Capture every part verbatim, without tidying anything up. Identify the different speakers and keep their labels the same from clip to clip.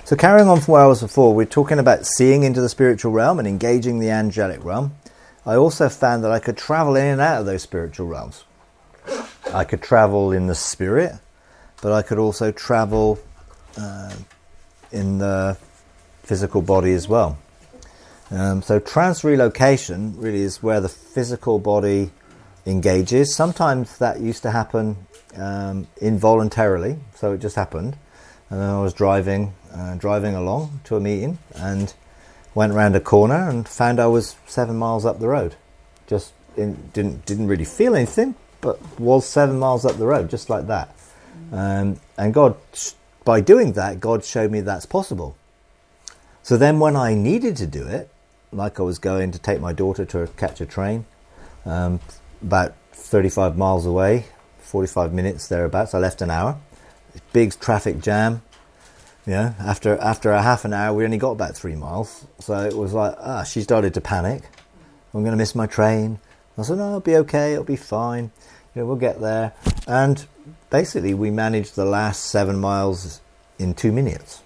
Speaker 1: So carrying on from where I was before, we're talking about seeing into the spiritual realm and engaging the angelic realm. I also found that I could travel in and out of those spiritual realms. I could travel in the spirit, but I could also travel uh, in the physical body as well. Um, so trans-relocation really is where the physical body engages. Sometimes that used to happen um, involuntarily, so it just happened. And then I was driving, uh, driving along to a meeting and went round a corner and found I was seven miles up the road. Just in, didn't didn't really feel anything, but was seven miles up the road, just like that. Um, and God, by doing that, God showed me that's possible. So then when I needed to do it, like I was going to take my daughter to catch a train, um, about thirty-five miles away, forty-five minutes thereabouts, I left an hour. Big traffic jam. You know, after after a half an hour, we only got about three miles. So it was like, ah, she started to panic. I'm going to miss my train. I said, no, it'll be okay. It'll be fine. You know, we'll get there. And basically, we managed the last seven miles in two minutes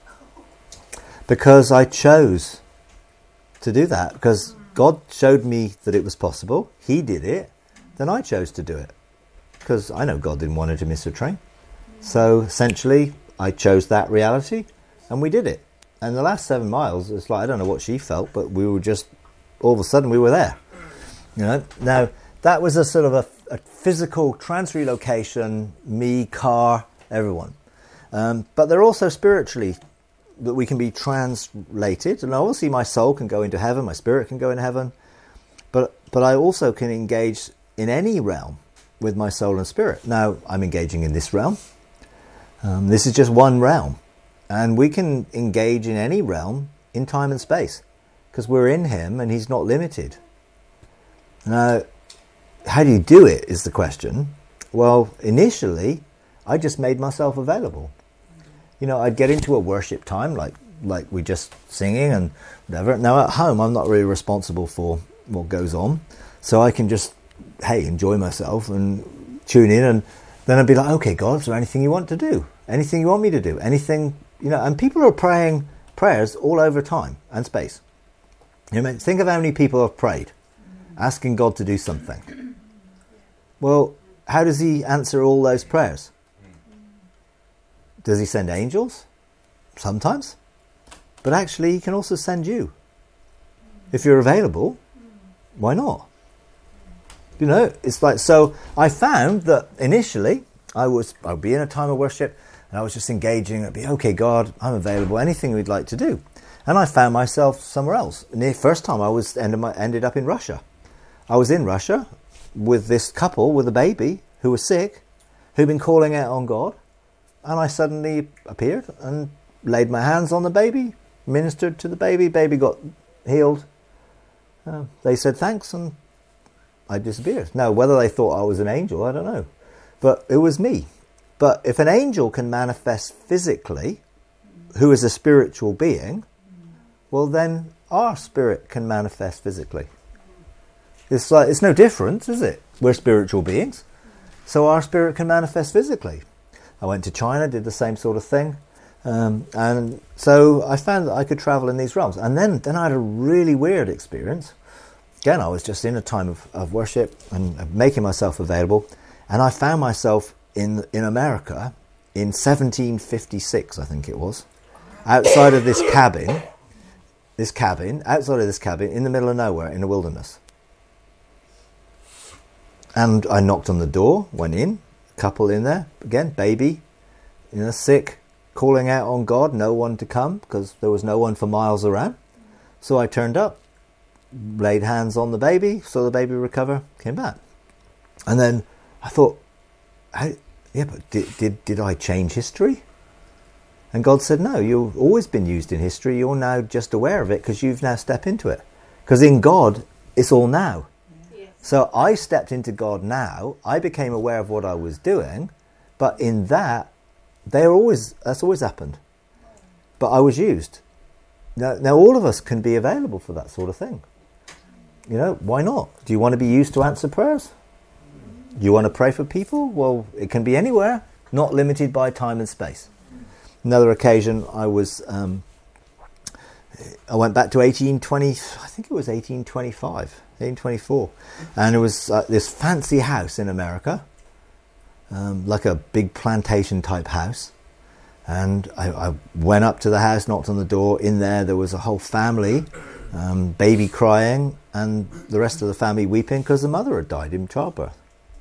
Speaker 1: because I chose to do that. Because God showed me that it was possible. He did it. Then I chose to do it because I know God didn't want her to miss her train. So essentially, I chose that reality, and we did it. And the last seven miles, it's like, I don't know what she felt, but we were just, all of a sudden, we were there. You know. Now, that was a sort of a, a physical trans-relocation, me, car, everyone. Um, but they're also spiritually, that we can be translated. And obviously, my soul can go into heaven, my spirit can go into heaven. But, but I also can engage in any realm with my soul and spirit. Now, I'm engaging in this realm. Um, this is just one realm, and we can engage in any realm in time and space because we're in him and he's not limited. Now, how do you do it is the question. Well, initially, I just made myself available. You know, I'd get into a worship time like like we just singing and whatever. Now, at home, I'm not really responsible for what goes on, so I can just, hey, enjoy myself and tune in, and then I'd be like, okay, God, is there anything you want to do? Anything you want me to do? Anything, you know, and people are praying prayers all over time and space. You know, think of how many people have prayed, asking God to do something. Well, how does he answer all those prayers? Does he send angels? Sometimes. But actually, he can also send you. If you're available, why not? You know, it's like, so I found that initially I was, I would be in a time of worship and I was just engaging. I'd be, okay, God, I'm available. Anything we'd like to do. And I found myself somewhere else. And the first time I was ended, my, ended up in Russia. I was in Russia with this couple with a baby who was sick, who'd been calling out on God. And I suddenly appeared and laid my hands on the baby, ministered to the baby. Baby got healed. Uh, they said thanks and I disappeared. Now, whether they thought I was an angel, I don't know. But it was me. But if an angel can manifest physically, who is a spiritual being, well, then our spirit can manifest physically. It's like, it's no difference, is it? We're spiritual beings. So our spirit can manifest physically. I went to China, did the same sort of thing. Um, and so I found that I could travel in these realms. And then, then I had a really weird experience. Again, I was just in a time of, of worship and making myself available, and I found myself in in America in seventeen fifty-six, I think it was, outside of this cabin, this cabin, outside of this cabin, in the middle of nowhere, in the wilderness. And I knocked on the door, went in, couple in there, again, baby, you know, sick, calling out on God, no one to come, because there was no one for miles around. So I turned up, laid hands on the baby, saw the baby recover, came back. And then I thought, I, yeah, but did, did did I change history? And God said, no, you've always been used in history. You're now just aware of it because you've now stepped into it. Because in God, it's all now. Yes. So I stepped into God now. I became aware of what I was doing. But in that, they're always that's always happened. But I was used. Now, now all of us can be available for that sort of thing. You know, why not? Do you want to be used to answer prayers? Do you want to pray for people? Well, it can be anywhere, not limited by time and space. Another occasion, I was um, I went back to eighteen twenty. I think it was eighteen twenty-five, eighteen twenty-four, and it was uh, this fancy house in America, um, like a big plantation type house. And I, I went up to the house, knocked on the door. In there, there was a whole family, um, baby crying, and the rest of the family weeping because the mother had died in childbirth.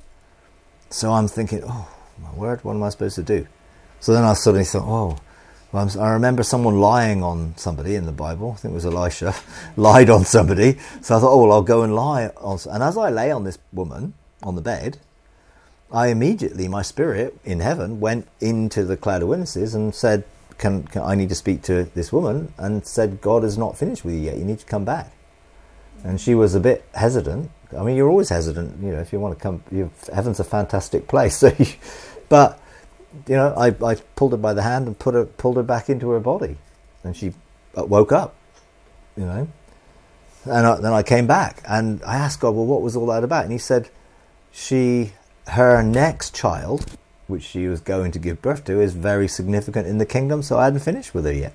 Speaker 1: So I'm thinking, oh my word, what am I supposed to do? So then I suddenly thought, oh, well, I'm, I remember someone lying on somebody in the Bible. I think it was Elisha, lied on somebody. So I thought, oh, well, I'll go and lie on. And as I lay on this woman on the bed, I immediately, my spirit in heaven went into the cloud of witnesses and said, can, can I need to speak to this woman, and said, God is not finished with you yet. You need to come back. And she was a bit hesitant. I mean, you're always hesitant, you know, if you want to come. You, heaven's a fantastic place. So, you, but you know, I, I pulled her by the hand and put her, pulled her back into her body, and she woke up. You know, and I, then I came back and I asked God, well, what was all that about? And He said, she. Her next child, which she was going to give birth to, is very significant in the kingdom, so I hadn't finished with her yet.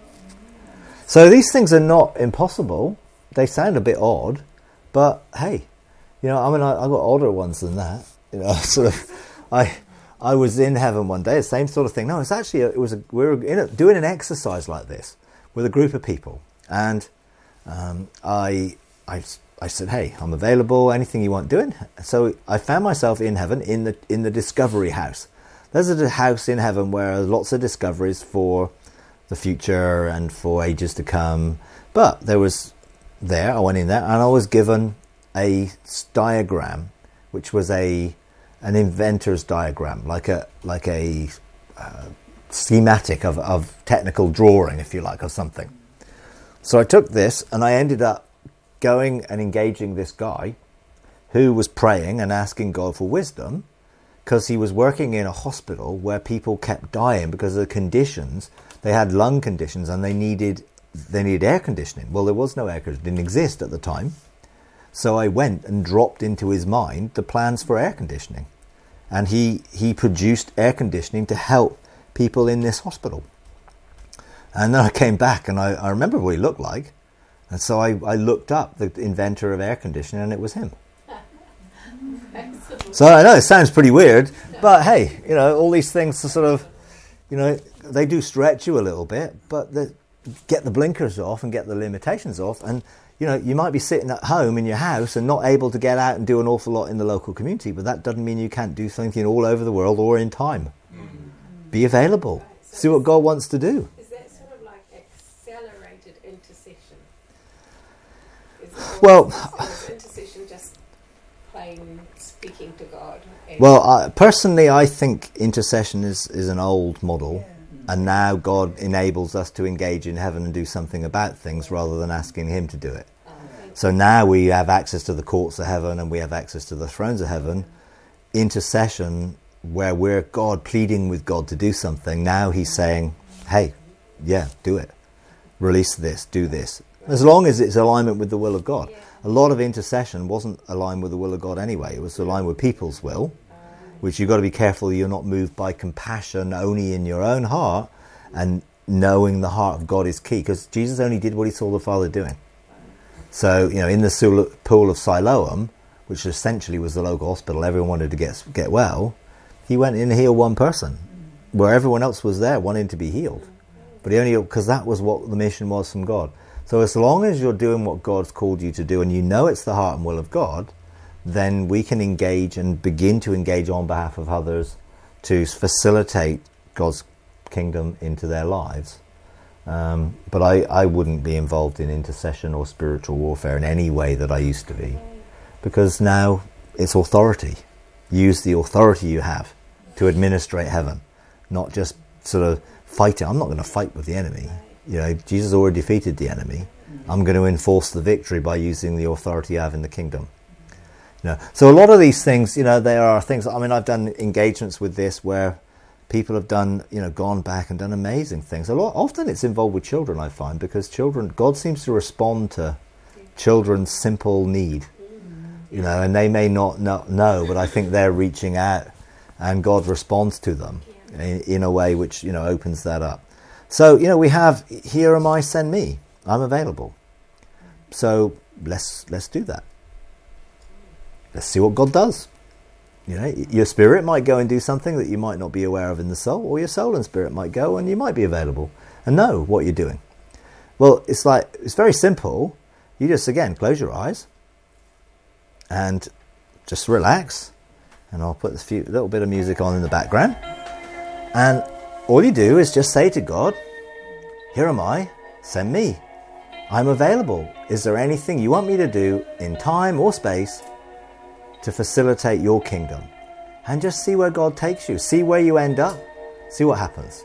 Speaker 1: So these things are not impossible. They sound a bit odd, but hey, you know, I mean, I, I got older ones than that. You know, sort of, I I was in heaven one day, the same sort of thing. No, it's actually, a, it was a, we were in a, doing an exercise like this with a group of people, and um, I I. I said, hey, I'm available, anything you want doing. So I found myself in heaven in the in the discovery house. There's a house in heaven where there's lots of discoveries for the future and for ages to come. But there was there, I went in there, and I was given a diagram, which was a an inventor's diagram, like a like a uh, schematic of, of technical drawing, if you like, or something. So I took this and I ended up going and engaging this guy who was praying and asking God for wisdom, because he was working in a hospital where people kept dying because of the conditions. They had lung conditions and they needed they needed air conditioning. Well, there was no air conditioning, didn't exist at the time. So I went and dropped into his mind the plans for air conditioning, and he he produced air conditioning to help people in this hospital. And then I came back and I, I remember what he looked like. And so I, I looked up the inventor of air conditioning, and it was him. So I know it sounds pretty weird, but hey, you know, all these things are sort of, you know, they do stretch you a little bit, but the, get the blinkers off and get the limitations off. And, you know, you might be sitting at home in your house and not able to get out and do an awful lot in the local community, but that doesn't mean you can't do something all over the world or in time. Mm-hmm. Be available. See what God wants to do. Well,
Speaker 2: intercession, just plain speaking to God.
Speaker 1: Well, uh, personally, I think intercession is, is an old model, yeah. And now God enables us to engage in heaven and do something about things rather than asking Him to do it. Oh, so now we have access to the courts of heaven and we have access to the thrones of heaven. Intercession, where we're God pleading with God to do something, now He's saying, hey, yeah, do it. Release this, do this. As long as it's alignment with the will of God. Yeah. A lot of intercession wasn't aligned with the will of God anyway. It was aligned with people's will, which you've got to be careful you're not moved by compassion only in your own heart, and knowing the heart of God is key, because Jesus only did what He saw the Father doing. So, you know, in the pool of Siloam, which essentially was the local hospital, everyone wanted to get get well, He went in and healed one person, where everyone else was there wanting to be healed. But He only, because that was what the mission was from God. So as long as you're doing what God's called you to do and you know it's the heart and will of God, then we can engage and begin to engage on behalf of others to facilitate God's kingdom into their lives. Um, but I, I wouldn't be involved in intercession or spiritual warfare in any way that I used to be, because now it's authority. Use the authority you have to administrate heaven, not just sort of fight it. I'm not going to fight with the enemy. You know, Jesus already defeated the enemy. I'm going to enforce the victory by using the authority I have in the kingdom. You know, so a lot of these things, you know, there are things. I mean, I've done engagements with this where people have done, you know, gone back and done amazing things. A lot, often it's involved with children, I find, because children, God seems to respond to children's simple need. You know, and they may not know, know, but I think they're reaching out, and God responds to them. in, in a way which, you know, opens that up. So, you know, we have, here am I, send me. I'm available. So let's let's do that. Let's see what God does. You know, your spirit might go and do something that you might not be aware of in the soul, or your soul and spirit might go and you might be available and know what you're doing. Well, it's like, it's very simple. You just, again, close your eyes and just relax. And I'll put a few, little bit of music on in the background. And all you do is just say to God, here am I, send me. I'm available. Is there anything you want me to do in time or space to facilitate your kingdom? And just see where God takes you. See where you end up. See what happens.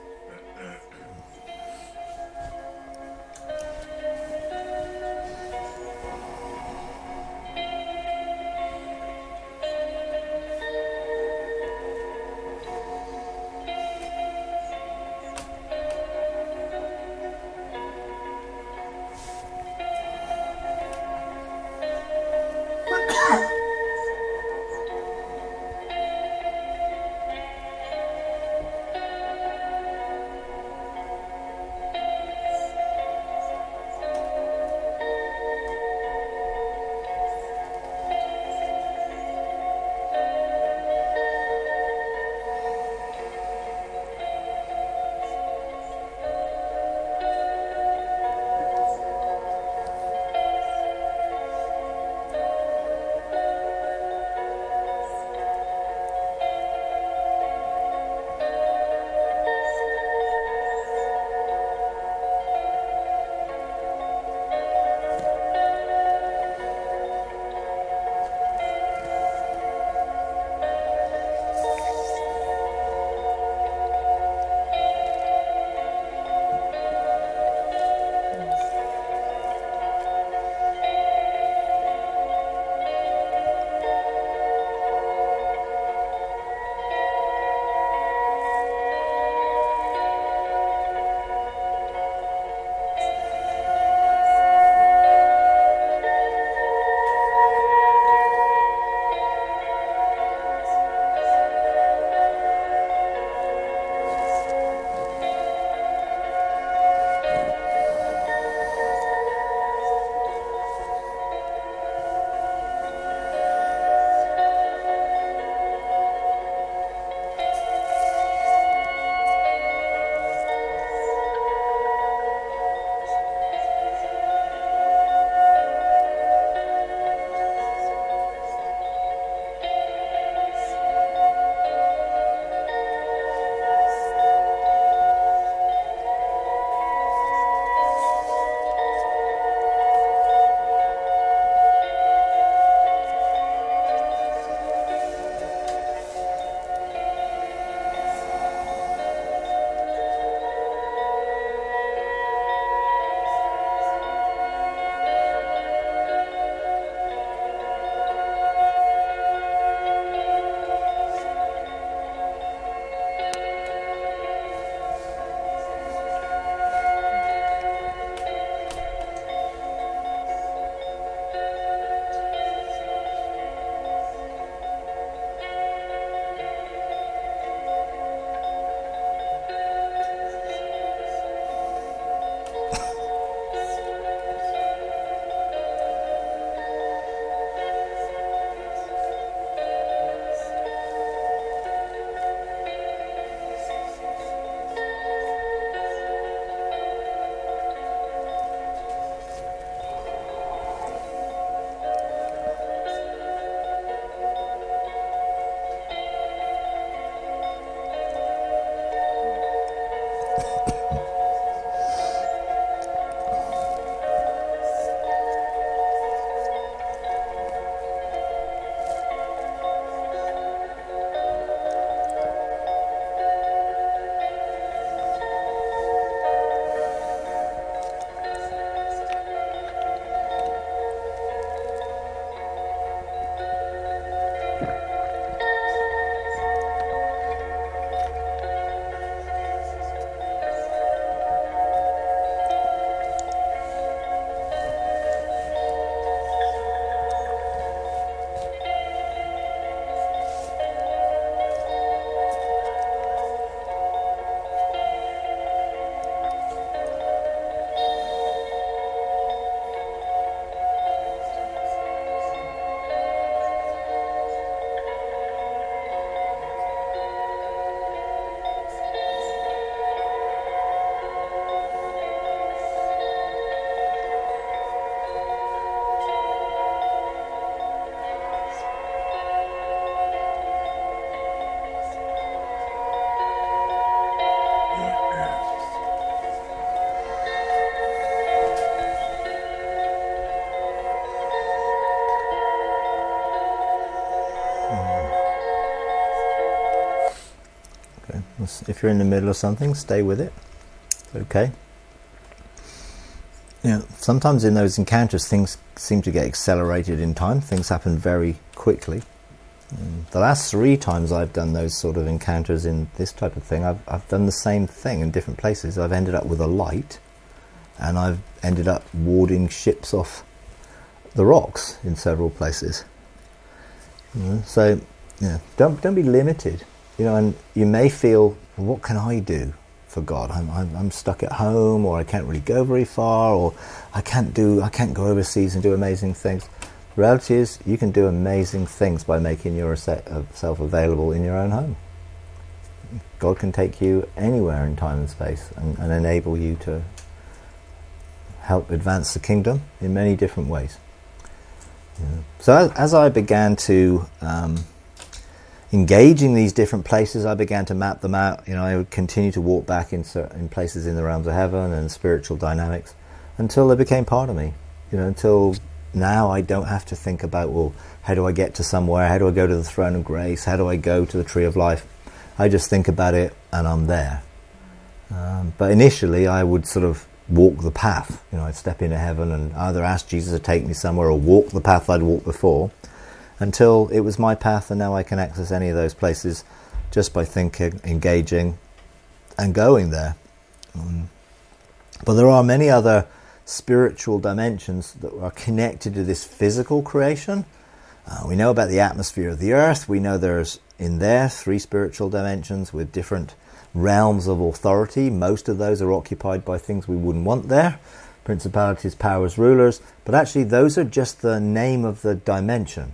Speaker 1: If you're in the middle of something, stay with it. Okay. You know, sometimes in those encounters, things seem to get accelerated in time. Things happen very quickly. And the last three times I've done those sort of encounters in this type of thing, I've, I've done the same thing in different places. I've ended up with a light, and I've ended up warding ships off the rocks in several places. You know, so, yeah, don't don't be limited. You know, and you may feel, well, what can I do for God? I'm, I'm I'm stuck at home, or I can't really go very far, or I can't do I can't go overseas and do amazing things. The reality is, you can do amazing things by making yourself available in your own home. God can take you anywhere in time and space, and, and enable you to help advance the kingdom in many different ways. Yeah. So as, as I began to um, engage in these different places, I began to map them out. You know, I would continue to walk back in certain places in the realms of heaven and spiritual dynamics until they became part of me. You know, until now I don't have to think about, well, how do I get to somewhere? How do I go to the throne of grace? How do I go to the tree of life? I just think about it and I'm there. Um, but initially I would sort of walk the path. You know, I'd step into heaven and either ask Jesus to take me somewhere or walk the path I'd walked before, until it was my path, and now I can access any of those places just by thinking, engaging, and going there. Um, but there are many other spiritual dimensions that are connected to this physical creation. Uh, we know about the atmosphere of the earth. We know there's in there three spiritual dimensions with different realms of authority. Most of those are occupied by things we wouldn't want there. Principalities, powers, rulers. But actually those are just the name of the dimension.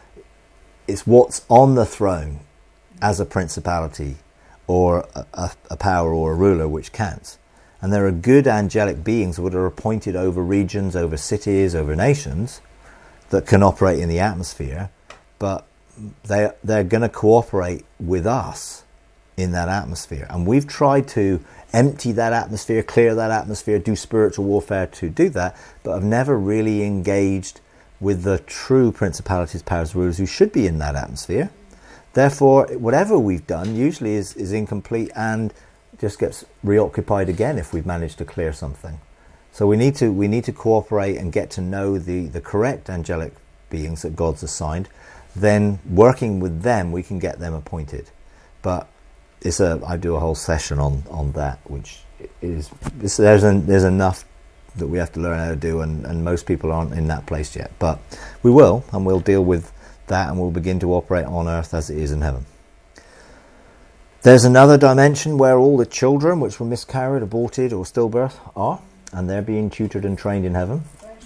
Speaker 1: It's what's on the throne as a principality or a, a, a power or a ruler which counts. And there are good angelic beings that are appointed over regions, over cities, over nations that can operate in the atmosphere, but they, they're going to cooperate with us in that atmosphere. And we've tried to empty that atmosphere, clear that atmosphere, do spiritual warfare to do that, but have never really engaged with the true principalities, powers, rulers who should be in that atmosphere. Therefore, whatever we've done usually is, is incomplete and just gets reoccupied again if we've managed to clear something. So we need to we need to cooperate and get to know the, the correct angelic beings that God's assigned. Then working with them, we can get them appointed. But it's a I do a whole session on, on that, which is it's, there's an, there's enough that we have to learn how to do, and, and most people aren't in that place yet. But we will, and we'll deal with that, and we'll begin to operate on earth as it is in heaven. There's another dimension where all the children which were miscarried, aborted, or stillbirth are, and they're being tutored and trained in heaven.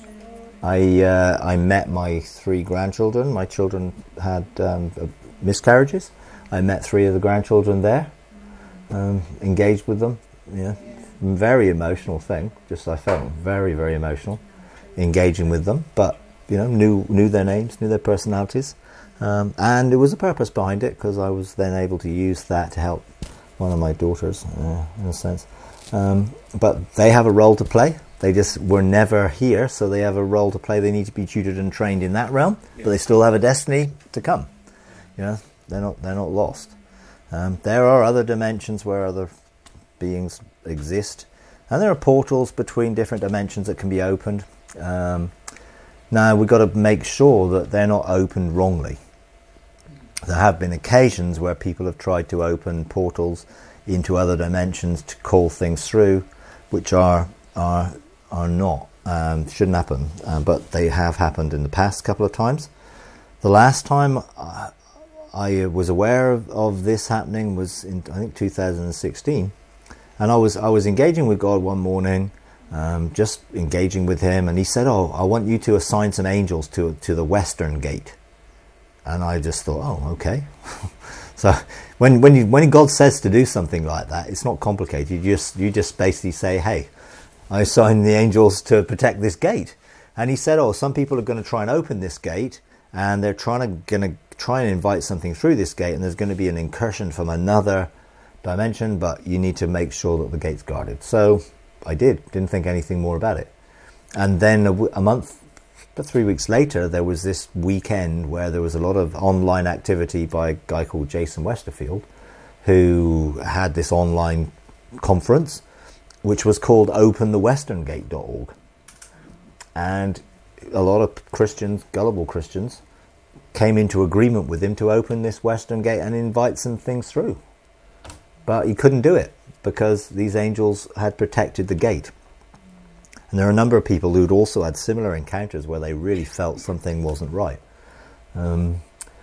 Speaker 1: I uh, I met my three grandchildren. My children had um, miscarriages. I met three of the grandchildren there, um, engaged with them. Yeah, very emotional thing. Just I felt very very emotional, engaging with them. But you know, knew knew their names, knew their personalities. Um, and there was a purpose behind it, because I was then able to use that to help one of my daughters, uh, in a sense. Um, but they have a role to play. They just were never here, so they have a role to play. They need to be tutored and trained in that realm, but they still have a destiny to come. You know, they're not they're not lost. Um, there are other dimensions where other beings exist, and there are portals between different dimensions that can be opened. Um, now we've got to make sure that they're not opened wrongly. There have been occasions where people have tried to open portals into other dimensions to call things through, which are are are not um, shouldn't happen, uh, but they have happened in the past couple of times. The last time I, I was aware of, of this happening was in I think two thousand sixteen, and I was I was engaging with God one morning, um, just engaging with Him, and He said, "Oh, I want you to assign some angels to to the western gate." And I just thought, oh, okay. So when when you, when God says to do something like that, it's not complicated. You just you just basically say, hey, I assign the angels to protect this gate. And He said, oh, some people are going to try and open this gate, and they're trying to going to try and invite something through this gate, and there's going to be an incursion from another dimension, but you need to make sure that the gate's guarded. So I did. Didn't think anything more about it. And then a, w- a month. But three weeks later, there was this weekend where there was a lot of online activity by a guy called Jason Westerfield, who had this online conference, which was called open the western gate dot org. And a lot of Christians, gullible Christians, came into agreement with him to open this western gate and invite some things through. But he couldn't do it because these angels had protected the gate. And there are a number of people who'd also had similar encounters where they really felt something wasn't right. Um,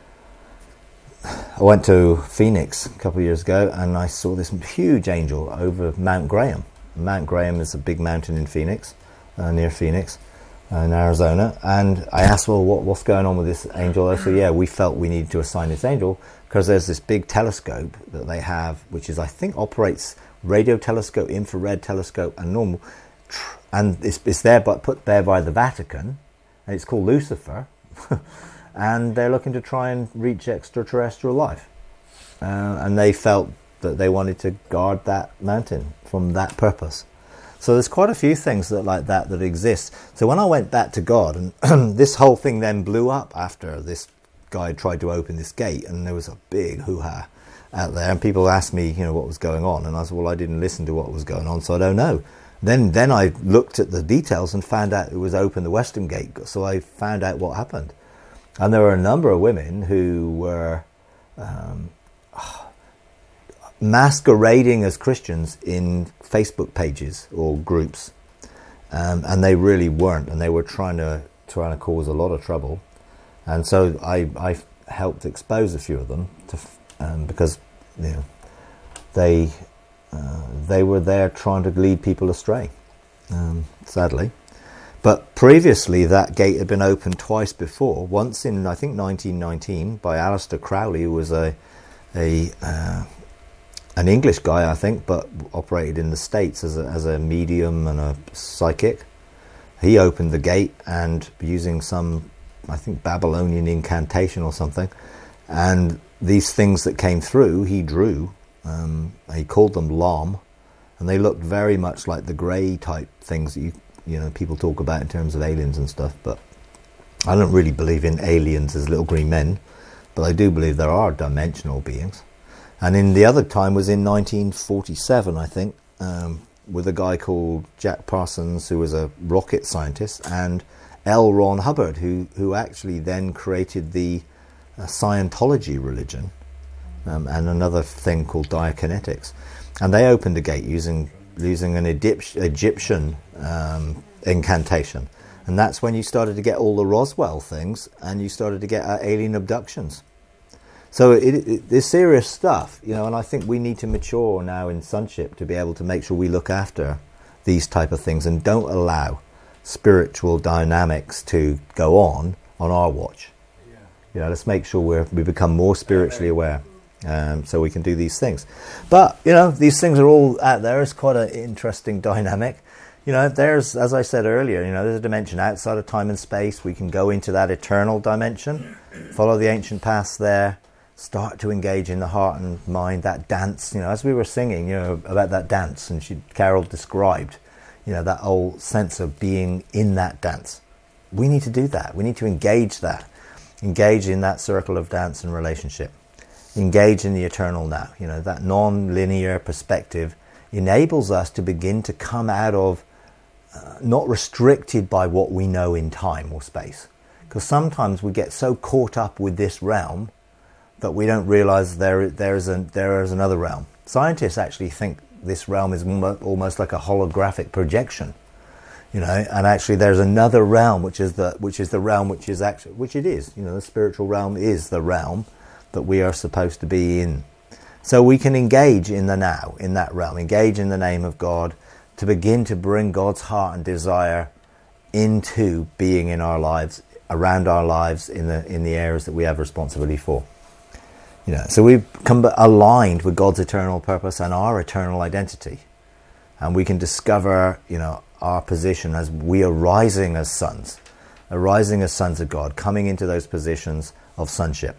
Speaker 1: I went to Phoenix a couple of years ago and I saw this huge angel over Mount Graham. Mount Graham is a big mountain in Phoenix, uh, near Phoenix, uh, in Arizona. And I asked, well, what, what's going on with this angel? They said, yeah, we felt we needed to assign this angel because there's this big telescope that they have, which is, I think, operates radio telescope, infrared telescope, and normal. And it's, it's there, but put there by the Vatican, and it's called Lucifer. And they're looking to try and reach extraterrestrial life. Uh, and they felt that they wanted to guard that mountain from that purpose. So there's quite a few things that like that that exist. So when I went back to God, and this whole thing then blew up after this guy tried to open this gate, and there was a big hoo-ha out there, and people asked me, you know, what was going on, and I said, well, I didn't listen to what was going on, so I don't know. Then then I looked at the details and found out it was open the western gate, so I found out what happened. And there were a number of women who were um, masquerading as Christians in Facebook pages or groups, um, and they really weren't, and they were trying to trying to cause a lot of trouble. And so I I helped expose a few of them to, um, because you know they uh, they were there trying to lead people astray, um, sadly. But previously that gate had been opened twice before. Once in, I think, nineteen nineteen by Alistair Crowley, who was a a uh, an English guy, I think, but operated in the States as a, as a medium and a psychic. He opened the gate and using some, I think, Babylonian incantation or something, and these things that came through, he drew. Um, he called them Lam, and they looked very much like the grey type things that you you know people talk about in terms of aliens and stuff. But I don't really believe in aliens as little green men, but I do believe there are dimensional beings. And in the other time was in nineteen forty-seven, I think, um, with a guy called Jack Parsons, who was a rocket scientist, and L. Ron Hubbard, who who actually then created the uh, Scientology religion, um, and another thing called diakinetics. And they opened a gate using using an Egyptian um, incantation. And that's when you started to get all the Roswell things, and you started to get uh, alien abductions. So it, it, it's serious stuff, you know, and I think we need to mature now in sonship to be able to make sure we look after these type of things and don't allow spiritual dynamics to go on on our watch. Yeah. You know, let's make sure we're, we become more spiritually aware, um, so we can do these things. But, you know, these things are all out there. It's quite an interesting dynamic. You know, there's, as I said earlier, you know, there's a dimension outside of time and space. We can go into that eternal dimension, follow the ancient paths there, start to engage in the heart and mind, that dance, you know, as we were singing, you know, about that dance, and she, Carol described, you know, that whole sense of being in that dance. We need to do that. We need to engage that, engage in that circle of dance and relationship, engage in the eternal now. You know, that non-linear perspective enables us to begin to come out of, uh, not restricted by what we know in time or space. Because sometimes we get so caught up with this realm that we don't realize there there is a there is another realm. Scientists actually think this realm is almost like a holographic projection, you know, and actually there's another realm which is the which is the realm which is actually which it is, you know, the spiritual realm is the realm that we are supposed to be in. So we can engage in the now, in that realm, engage in the name of God to begin to bring God's heart and desire into being in our lives, around our lives, in the in the areas that we have responsibility for. You know, so we've come aligned with God's eternal purpose and our eternal identity, and we can discover, you know, our position as we are rising as sons, arising as sons of God, coming into those positions of sonship.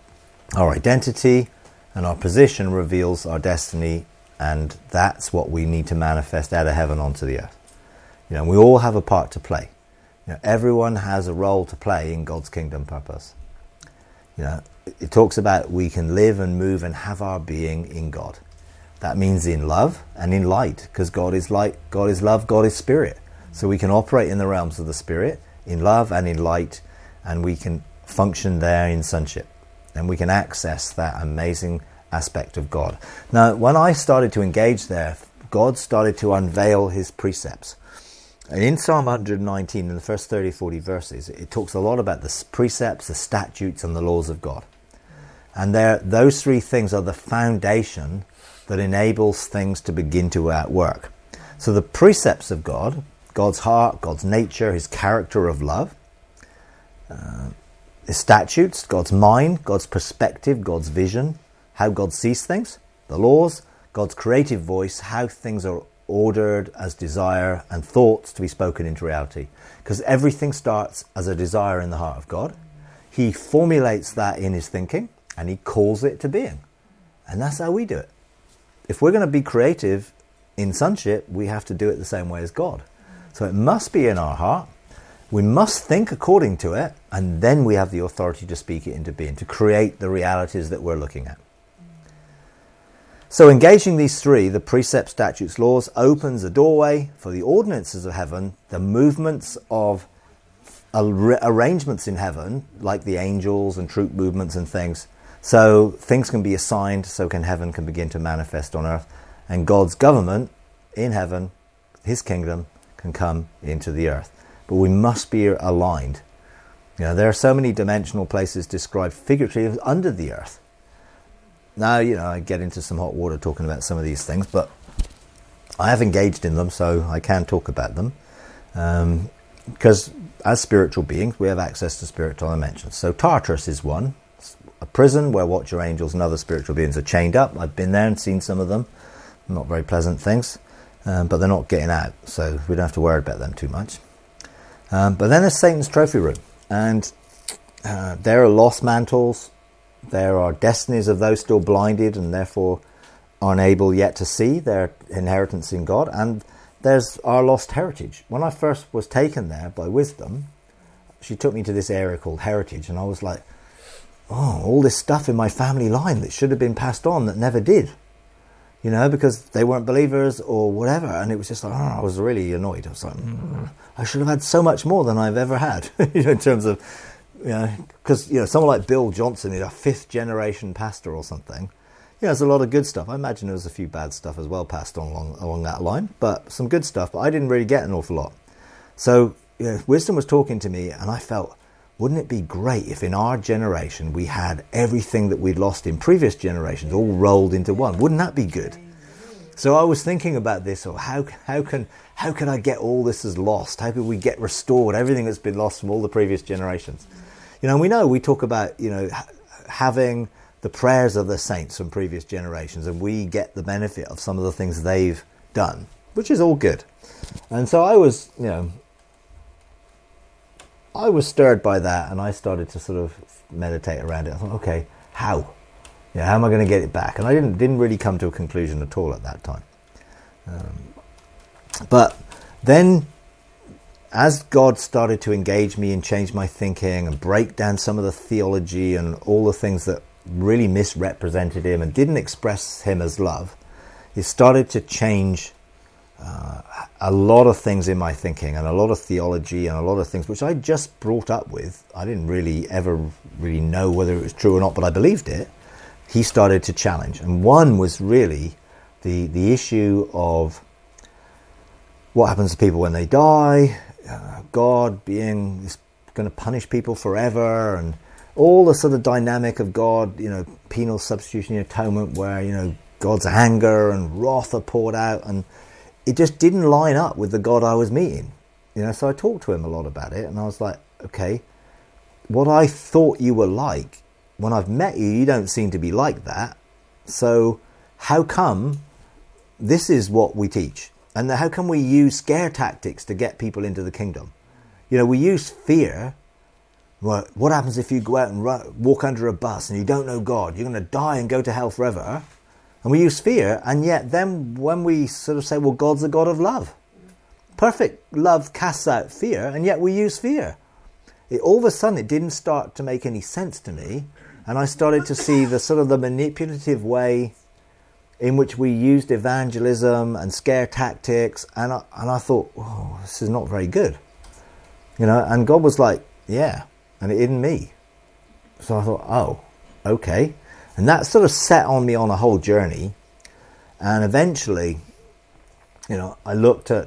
Speaker 1: Our identity and our position reveals our destiny, and that's what we need to manifest out of heaven onto the earth. You know, we all have a part to play. You know, everyone has a role to play in God's kingdom purpose. You know, it talks about we can live and move and have our being in God. That means in love and in light, because God is light, God is love, God is spirit. So we can operate in the realms of the spirit, in love and in light, and we can function there in sonship. And we can access that amazing aspect of God. Now, when I started to engage there, God started to unveil his precepts. And in Psalm one nineteen, in the first thirty, forty verses, it talks a lot about the precepts, the statutes, and the laws of God. And there, those three things are the foundation that enables things to begin to outwork. So the precepts of God, God's heart, God's nature, his character of love, uh, his statutes, God's mind, God's perspective, God's vision, how God sees things, the laws, God's creative voice, how things are ordered as desire and thoughts to be spoken into reality. Because everything starts as a desire in the heart of God. He formulates that in his thinking and he calls it to being. And that's how we do it. If we're going to be creative in sonship, we have to do it the same way as God. So it must be in our heart. We must think according to it, and then we have the authority to speak it into being, to create the realities that we're looking at. So engaging these three, the precepts, statutes, laws, opens a doorway for the ordinances of heaven, the movements of ar- arrangements in heaven, like the angels and troop movements and things. So things can be assigned, so can heaven can begin to manifest on earth. And God's government in heaven, his kingdom, can come into the earth. But we must be aligned. You know, there are so many dimensional places described figuratively under the earth. Now, you know, I get into some hot water talking about some of these things, but I have engaged in them, so I can talk about them. Um, because as spiritual beings, we have access to spiritual dimensions. So Tartarus is one. It's a prison where watcher angels and other spiritual beings are chained up. I've been there and seen some of them. Not very pleasant things, um, but they're not getting out, so we don't have to worry about them too much. Um, but then there's Satan's trophy room, and uh, there are lost mantles. There are destinies of those still blinded and therefore unable yet to see their inheritance in God. And there's our lost heritage. When I first was taken there by Wisdom, she took me to this area called Heritage, and I was like, oh, all this stuff in my family line that should have been passed on that never did. You know, because they weren't believers or whatever. And it was just like, oh, I was really annoyed. I was like, mm, I should have had so much more than I've ever had, you know, in terms of, you know, because, you know, someone like Bill Johnson is a fifth generation pastor or something. You know, there's a lot of good stuff. I imagine there was a few bad stuff as well passed on along, along that line, but some good stuff. But I didn't really get an awful lot. So, you know, Wisdom was talking to me, and I felt, wouldn't it be great if in our generation we had everything that we'd lost in previous generations all rolled into one? Wouldn't that be good? So I was thinking about this, or how how can how can I get all this as lost? How could we get restored everything that's been lost from all the previous generations? You know, we know we talk about, you know, ha- having the prayers of the saints from previous generations, and we get the benefit of some of the things they've done, which is all good. And so I was, you know, I was stirred by that, and I started to sort of meditate around it. I thought, okay, how? Yeah, how am I going to get it back? And I didn't didn't really come to a conclusion at all at that time. Um, but then, as God started to engage me and change my thinking and break down some of the theology and all the things that really misrepresented him and didn't express him as love, it started to change Uh, a lot of things in my thinking and a lot of theology and a lot of things which I just brought up with. I didn't really ever really know whether it was true or not, but I believed it. He started to challenge, and one was really the the issue of what happens to people when they die, uh, God being going to punish people forever, and all the sort of dynamic of God, you know, penal substitutionary atonement, where, you know, God's anger and wrath are poured out, and it just didn't line up with the God I was meeting. You know, so I talked to him a lot about it, and I was like, okay, what I thought you were like, when I've met you, you don't seem to be like that. So how come this is what we teach? And how can we use scare tactics to get people into the kingdom? You know, we use fear. Well, what happens if you go out and run, walk under a bus and you don't know God? You're going to die and go to hell forever. And we use fear, and yet then when we sort of say, well, God's a God of love. Perfect love casts out fear, and yet we use fear. it, all of a sudden it didn't start to make any sense to me, and I started to see the sort of the manipulative way in which we used evangelism and scare tactics, and I, and I thought, oh, this is not very good. You know, and God was like, yeah, and it isn't me. So I thought, oh, okay. And that sort of set on me on a whole journey, and eventually, you know, I looked at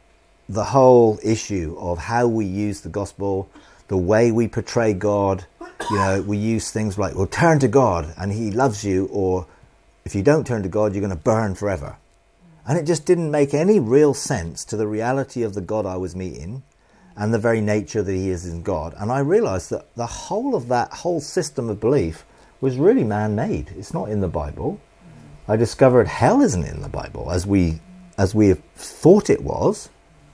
Speaker 1: the whole issue of how we use the gospel, the way we portray God. You know, we use things like, well, turn to God and he loves you, or if you don't turn to God, you're going to burn forever. And it just didn't make any real sense to the reality of the God I was meeting and the very nature that he is in God. And I realized that the whole of that whole system of belief was really man-made. It's not in the Bible. I discovered hell isn't in the Bible as we as we thought it was.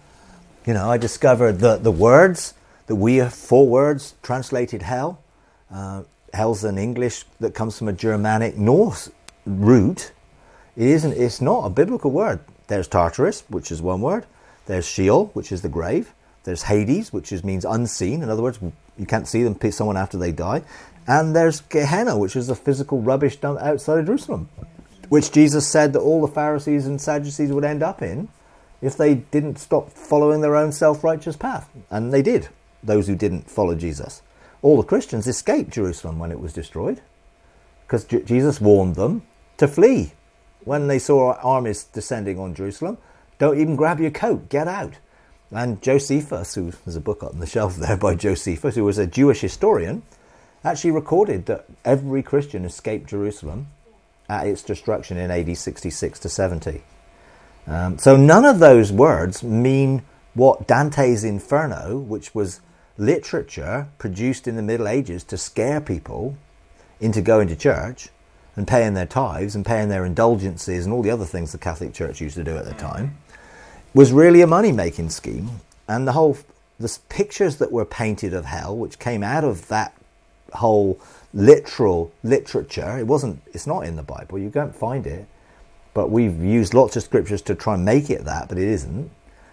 Speaker 1: You know, I discovered that the words that we have, four words translated hell. Uh, hell's an English that comes from a Germanic Norse root. It isn't. It's not a biblical word. There's Tartarus, which is one word. There's Sheol, which is the grave. There's Hades, which is, means unseen. In other words, you can't see them, someone after they die. And there's Gehenna, which is a physical rubbish dump outside of Jerusalem, which Jesus said that all the Pharisees and Sadducees would end up in if they didn't stop following their own self-righteous path. And they did, those who didn't follow Jesus. All the Christians escaped Jerusalem when it was destroyed, because J- Jesus warned them to flee when they saw armies descending on Jerusalem. Don't even grab your coat, get out. And Josephus, who there's a book on the shelf there by Josephus, who was a Jewish historian, actually recorded that every Christian escaped Jerusalem at its destruction in A D sixty-six to seventy. Um, so none of those words mean what Dante's Inferno, which was literature produced in the Middle Ages to scare people into going to church and paying their tithes and paying their indulgences and all the other things the Catholic Church used to do at the time, was really a money-making scheme. And the whole, the pictures that were painted of hell, which came out of that whole literal literature, it wasn't, it's not in the Bible, you can't find it, but we've used lots of scriptures to try and make it that, but it isn't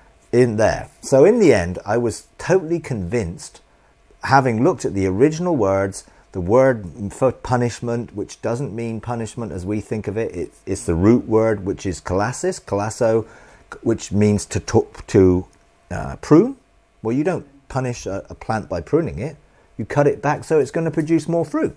Speaker 1: in there. So in the end, I was totally convinced, having looked at the original words, the word for punishment, which doesn't mean punishment as we think of it, it it's the root word, which is kalassis, kalasso, which means to to, to uh, prune. Well, you don't punish a, a plant by pruning it. You cut it back so it's going to produce more fruit.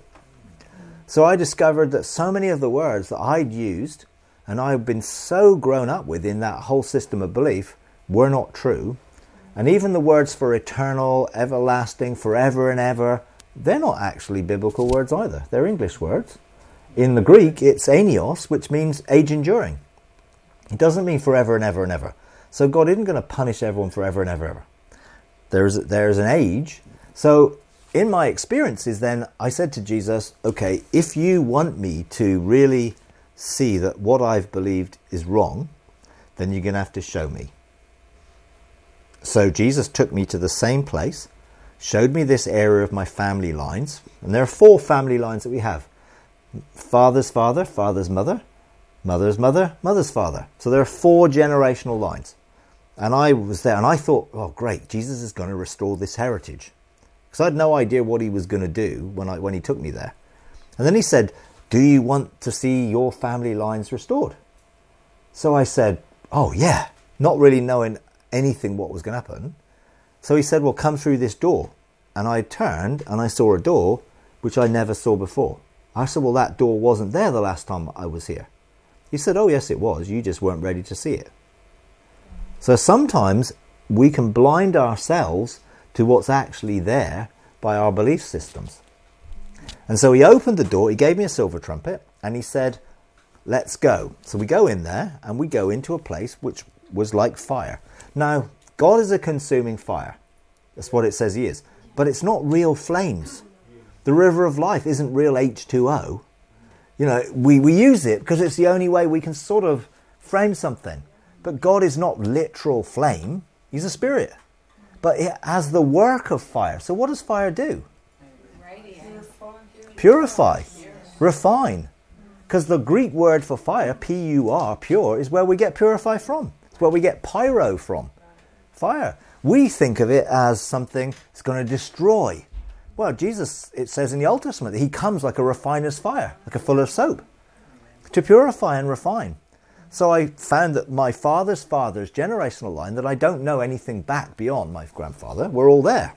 Speaker 1: So I discovered that so many of the words that I'd used and I've been so grown up with in that whole system of belief were not true. And even the words for eternal, everlasting, forever and ever, they're not actually biblical words either. They're English words. In the Greek, it's aionios, which means age enduring. It doesn't mean forever and ever and ever. So God isn't going to punish everyone forever and ever and ever. There's, there's an age. So in my experiences then, I said to Jesus, okay, if you want me to really see that what I've believed is wrong, then you're going to have to show me. So Jesus took me to the same place, showed me this area of my family lines, and there are four family lines that we have. Father's father, father's mother, mother's mother, mother's father. So there are four generational lines. And I was there and I thought, oh great, Jesus is going to restore this heritage. Because I had no idea what he was going to do when I when he took me there. And then he said, do you want to see your family lines restored? So I said, oh yeah, not really knowing anything what was going to happen. So he said, well, come through this door. And I turned and I saw a door which I never saw before. I said, well, that door wasn't there the last time I was here. He said, oh yes it was, you just weren't ready to see it. So sometimes we can blind ourselves to what's actually there by our belief systems. And so he opened the door, he gave me a silver trumpet, and he said, let's go. So we go in there, and we go into a place which was like fire. Now, God is a consuming fire. That's what it says he is. But it's not real flames. The river of life isn't real H two O. You know, we, we use it because it's the only way we can sort of frame something. But God is not literal flame. He's a spirit. But it has the work of fire. So what does fire do? Purify. Refine. Because the Greek word for fire, P U R, pure, is where we get purify from. It's where we get pyro from. Fire. We think of it as something that's going to destroy. Well, Jesus, it says in the Old Testament, that he comes like a refiner's fire, like a fuller's soap, to purify and refine. So I found that my father's father's generational line, that I don't know anything back beyond my grandfather, we're all there.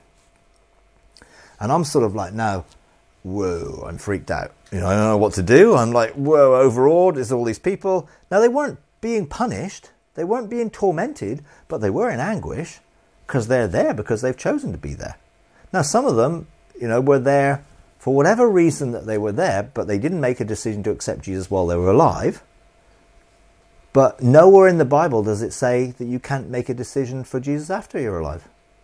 Speaker 1: And I'm sort of like, now, whoa, I'm freaked out. You know, I don't know what to do. I'm like, whoa, overawed. There's all these people. Now, they weren't being punished. They weren't being tormented, but they were in anguish because they're there because they've chosen to be there. Now, some of them, you know, were there for whatever reason that they were there, but they didn't make a decision to accept Jesus while they were alive. But nowhere in the Bible does it say that you can't make a decision for Jesus after you're alive.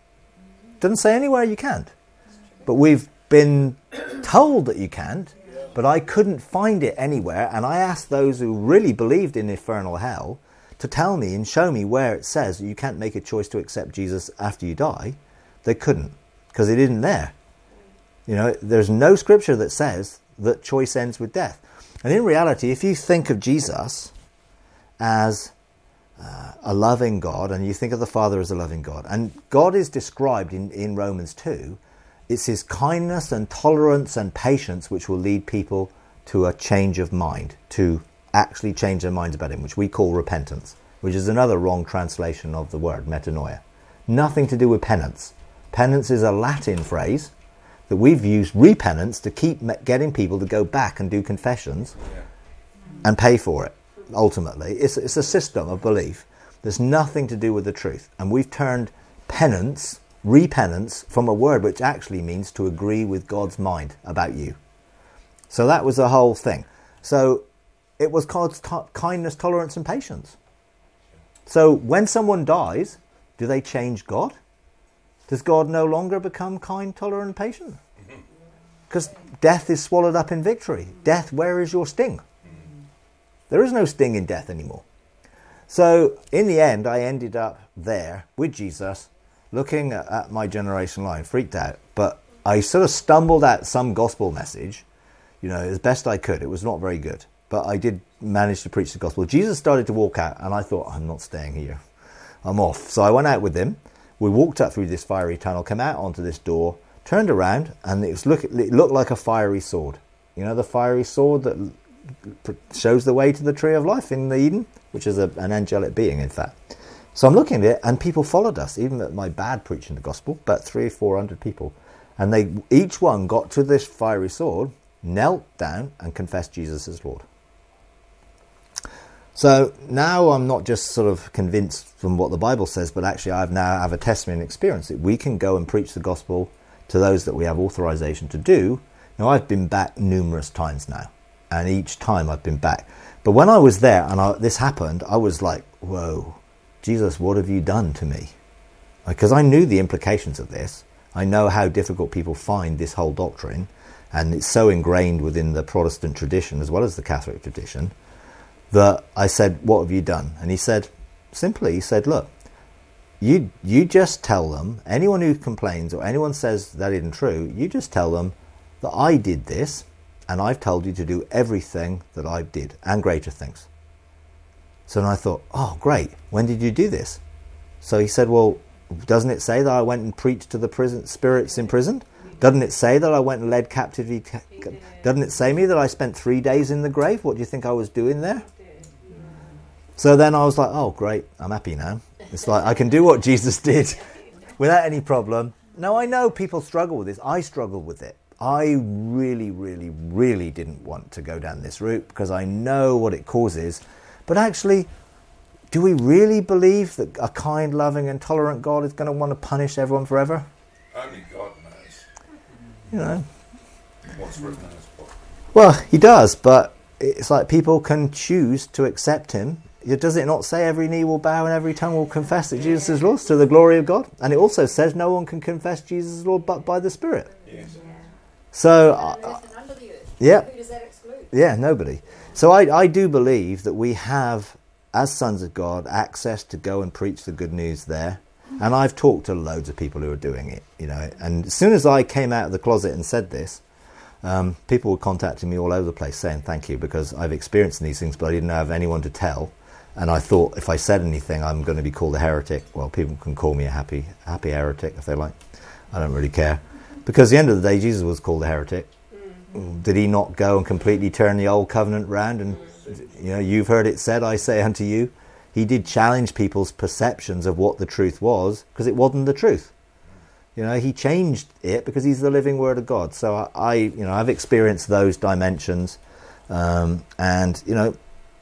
Speaker 1: It doesn't say anywhere you can't. But we've been told that you can't, but I couldn't find it anywhere, and I asked those who really believed in infernal hell to tell me and show me where it says that you can't make a choice to accept Jesus after you die. They couldn't, because it isn't there. You know, there's no scripture that says that choice ends with death. And in reality, if you think of Jesus as uh, a loving God, and you think of the Father as a loving God, and God is described in, in Romans two, it's his kindness and tolerance and patience which will lead people to a change of mind, to actually change their minds about him, which we call repentance, which is another wrong translation of the word metanoia. Nothing to do with penance. Penance is a Latin phrase that we've used repentance to keep getting people to go back and do confessions and pay for it, ultimately. It's, it's a system of belief. There's nothing to do with the truth. And we've turned penance, repentance, from a word which actually means to agree with God's mind about you. So that was the whole thing. So it was called t- kindness, tolerance and patience. So when someone dies, do they change God? Does God no longer become kind, tolerant and patient? Because death is swallowed up in victory. Death, where is your sting? There is no sting in death anymore. So in the end, I ended up there with Jesus, looking at, at my generation line, freaked out. But I sort of stumbled out some gospel message, you know, as best I could. It was not very good, but I did manage to preach the gospel. Jesus started to walk out, and I thought, I'm not staying here. I'm off. So I went out with him. We walked up through this fiery tunnel, came out onto this door, turned around, and it, was look, it looked like a fiery sword. You know, the fiery sword that shows the way to the tree of life in the Eden, which is a, an angelic being, in fact. So I'm looking at it, and people followed us, even at my bad preaching the gospel, about three or four hundred people. And they each one got to this fiery sword, knelt down, and confessed Jesus as Lord. So now I'm not just sort of convinced from what the Bible says, but actually I now have a testimony and experience that we can go and preach the gospel to those that we have authorization to do. Now, I've been back numerous times now, and each time I've been back. But when I was there and I, this happened, I was like, whoa, Jesus, what have you done to me? Because I knew the implications of this. I know how difficult people find this whole doctrine, and it's so ingrained within the Protestant tradition as well as the Catholic tradition, that I said, what have you done? And he said, simply, he said, look, you you just tell them, anyone who complains or anyone says that isn't true, you just tell them that I did this, and I've told you to do everything that I did, and greater things. So then I thought, oh, great, when did you do this? So he said, well, doesn't it say that I went and preached to the prison spirits in prison? Doesn't it say that I went and led captivity? Doesn't it say me that I spent three days in the grave? What do you think I was doing there? So then I was like, oh, great, I'm happy now. It's like I can do what Jesus did without any problem. Now, I know people struggle with this. I struggled with it. I really, really, really didn't want to go down this route because I know what it causes. But actually, do we really believe that a kind, loving and tolerant God is going to want to punish everyone forever?
Speaker 3: Only God knows.
Speaker 1: You know.
Speaker 3: What's written in his book.
Speaker 1: Well, he does, but it's like people can choose to accept him. Does it not say every knee will bow and every tongue will confess that Jesus is Lord to the glory of God? And it also says no one can confess Jesus is Lord but by the Spirit.
Speaker 3: Yes.
Speaker 1: So, uh, yeah,
Speaker 2: Who does that exclude?
Speaker 1: yeah, nobody. So I, I do believe that we have, as sons of God, access to go and preach the good news there. And I've talked to loads of people who are doing it, you know. And as soon as I came out of the closet and said this, um, people were contacting me all over the place saying thank you because I've experienced these things, but I didn't have anyone to tell. And I thought if I said anything, I'm going to be called a heretic. Well, people can call me a happy happy heretic if they like. I don't really care. Because at the end of the day, Jesus was called a heretic. Mm. Did he not go and completely turn the old covenant round? And, you know, you've heard it said, I say unto you. He did challenge people's perceptions of what the truth was, because it wasn't the truth. You know, he changed it because he's the living word of God. So I, I you know, I've experienced those dimensions. Um, and, you know,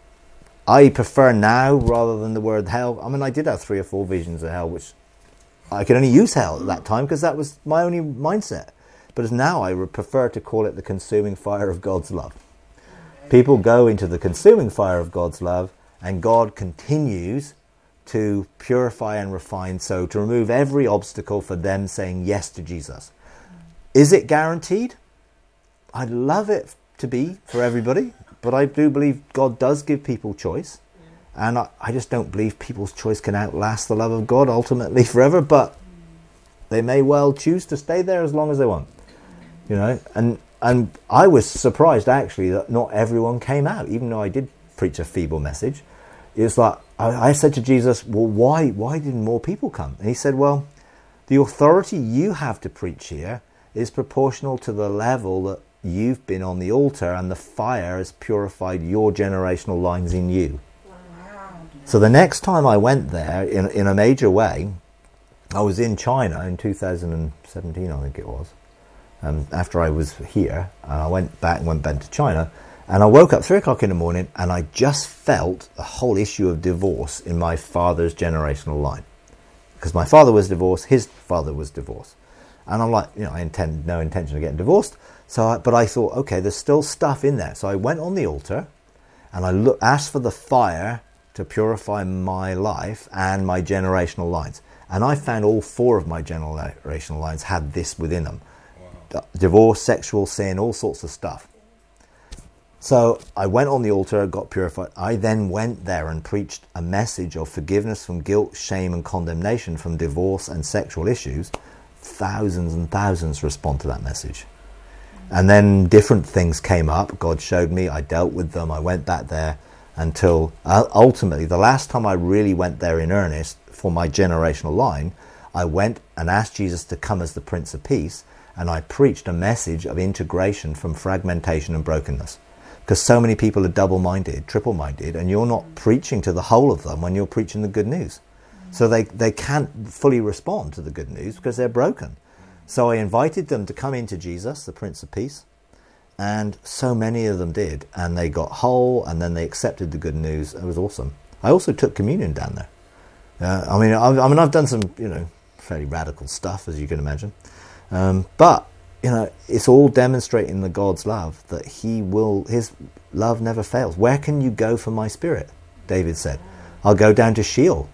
Speaker 1: I prefer now rather than the word hell. I mean, I did have three or four visions of hell, which I could only use hell at that time because that was my only mindset. But as now I would prefer to call it the consuming fire of God's love. People go into the consuming fire of God's love, and God continues to purify and refine, so to remove every obstacle for them saying yes to Jesus. Is it guaranteed? I'd love it to be for everybody, but I do believe God does give people choice. And I, I just don't believe people's choice can outlast the love of God ultimately forever, but they may well choose to stay there as long as they want. You know, and and I was surprised actually that not everyone came out, even though I did preach a feeble message. It's like I, I said to Jesus, well, why why didn't more people come? And he said, well, the authority you have to preach here is proportional to the level that you've been on the altar and the fire has purified your generational lines in you. Wow. So the next time I went there in in a major way, I was in China in two thousand seventeen, I think it was. Um, after I was here, and I went back and went back to China, and I woke up three o'clock in the morning, and I just felt the whole issue of divorce in my father's generational line, because my father was divorced, his father was divorced, and I'm like, you know, I intend no intention of getting divorced. So, I, but I thought, okay, there's still stuff in there. So I went on the altar, and I look, asked for the fire to purify my life and my generational lines, and I found all four of my generational lines had this within them. Divorce, sexual sin, all sorts of stuff. So I went on the altar, got purified. I then went there and preached a message of forgiveness from guilt, shame and condemnation from divorce and sexual issues. Thousands and thousands respond to that message. And then different things came up. God showed me, I dealt with them, I went back there until uh, ultimately the last time I really went there in earnest for my generational line, I went and asked Jesus to come as the Prince of Peace. And I preached a message of integration from fragmentation and brokenness. Because so many people are double-minded, triple-minded, and you're not preaching to the whole of them when you're preaching the good news. So they, they can't fully respond to the good news because they're broken. So I invited them to come into Jesus, the Prince of Peace, and so many of them did. And they got whole, and then they accepted the good news. It was awesome. I also took communion down there. Uh, I mean, I've, I mean, I've done some, you know, fairly radical stuff, as you can imagine. Um, but, you know, it's all demonstrating the God's love, that he will, his love never fails. Where can you go for my spirit? David said, I'll go down to Sheol.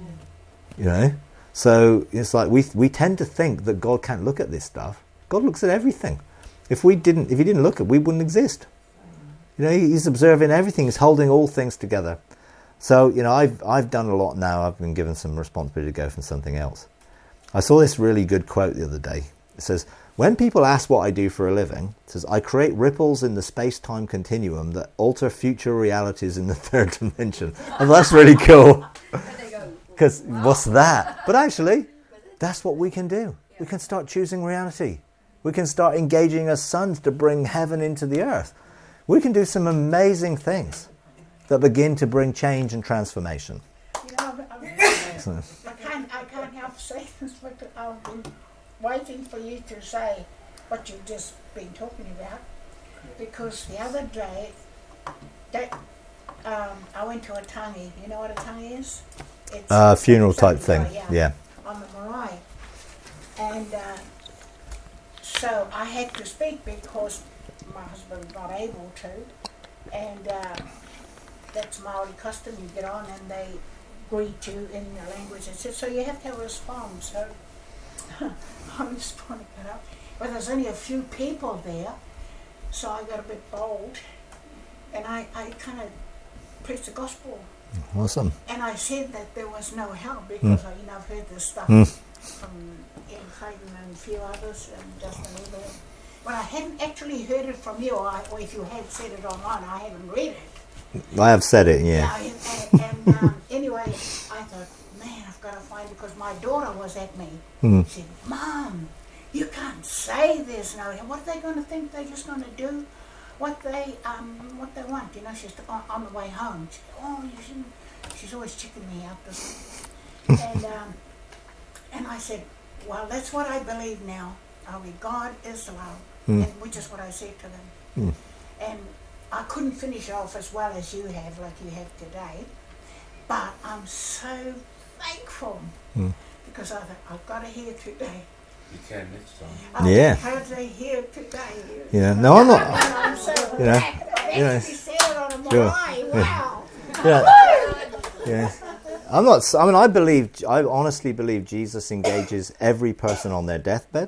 Speaker 1: You know, so it's like we we tend to think that God can't look at this stuff. God looks at everything. If we didn't, if he didn't look at it, we wouldn't exist. You know, he's observing everything. He's holding all things together. So, you know, I've I've done a lot now. I've been given some responsibility to go for something else. I saw this really good quote the other day. It says, when people ask what I do for a living, it says, I create ripples in the space-time continuum that alter future realities in the third dimension. And that's really cool. Because what's that? But actually, that's what we can do. We can start choosing reality. We can start engaging as sons to bring heaven into the earth. We can do some amazing things that begin to bring change and transformation.
Speaker 4: You know, I, I, so. I, can't, I can't help saying this, but I've been waiting for you to say what you've just been talking about, because the other day that, um, I went to a tangi. You know what a tangi is? It's a uh,
Speaker 1: funeral type thing.
Speaker 4: Yeah,
Speaker 1: yeah.
Speaker 4: On the marae. And uh, so I had to speak because my husband was not able to. And uh, that's Maori custom. You get on and they greet you in the language. And so you have to respond. So I responded, but there's only a few people there. So I got a bit bold. And I, I kind of preached the gospel.
Speaker 1: Awesome.
Speaker 4: And I said that there was no hell because mm. I, you know, I've heard this stuff
Speaker 1: mm.
Speaker 4: from Ian Clayton and a few others and Justin Eberle. But I hadn't actually heard it from you, or, I, or if you had said it online, I haven't read it.
Speaker 1: I have said it, yeah.
Speaker 4: Yeah, and, and, and um, anyway, I thought, man, I've got to find it, because my daughter was at me.
Speaker 1: Mm.
Speaker 4: She said, Mom, you can't say this now. What are they going to think? They're just going to do what they um what they want. You know, she's on, on the way home. She said, oh, you shouldn't. She's always checking me out. This, and um, and I said, well, that's what I believe now. I mean, God is love,
Speaker 1: Mm.
Speaker 4: and which is what I said to them.
Speaker 1: Mm.
Speaker 4: And I couldn't finish off as well as you have, like you have today. But I'm so thankful
Speaker 1: Mm.
Speaker 4: because I thought, I've got to hear today.
Speaker 3: You can next time.
Speaker 4: I
Speaker 1: Yeah.
Speaker 4: have to hear today.
Speaker 1: Yeah. No, I'm not.
Speaker 4: I'm so
Speaker 1: You know,
Speaker 4: glad. I
Speaker 1: you know,
Speaker 4: actually said it on a
Speaker 1: sure.
Speaker 4: Marae. Wow.
Speaker 1: Yeah. Yeah. I'm not. I mean, I believe. I honestly believe Jesus engages every person on their deathbed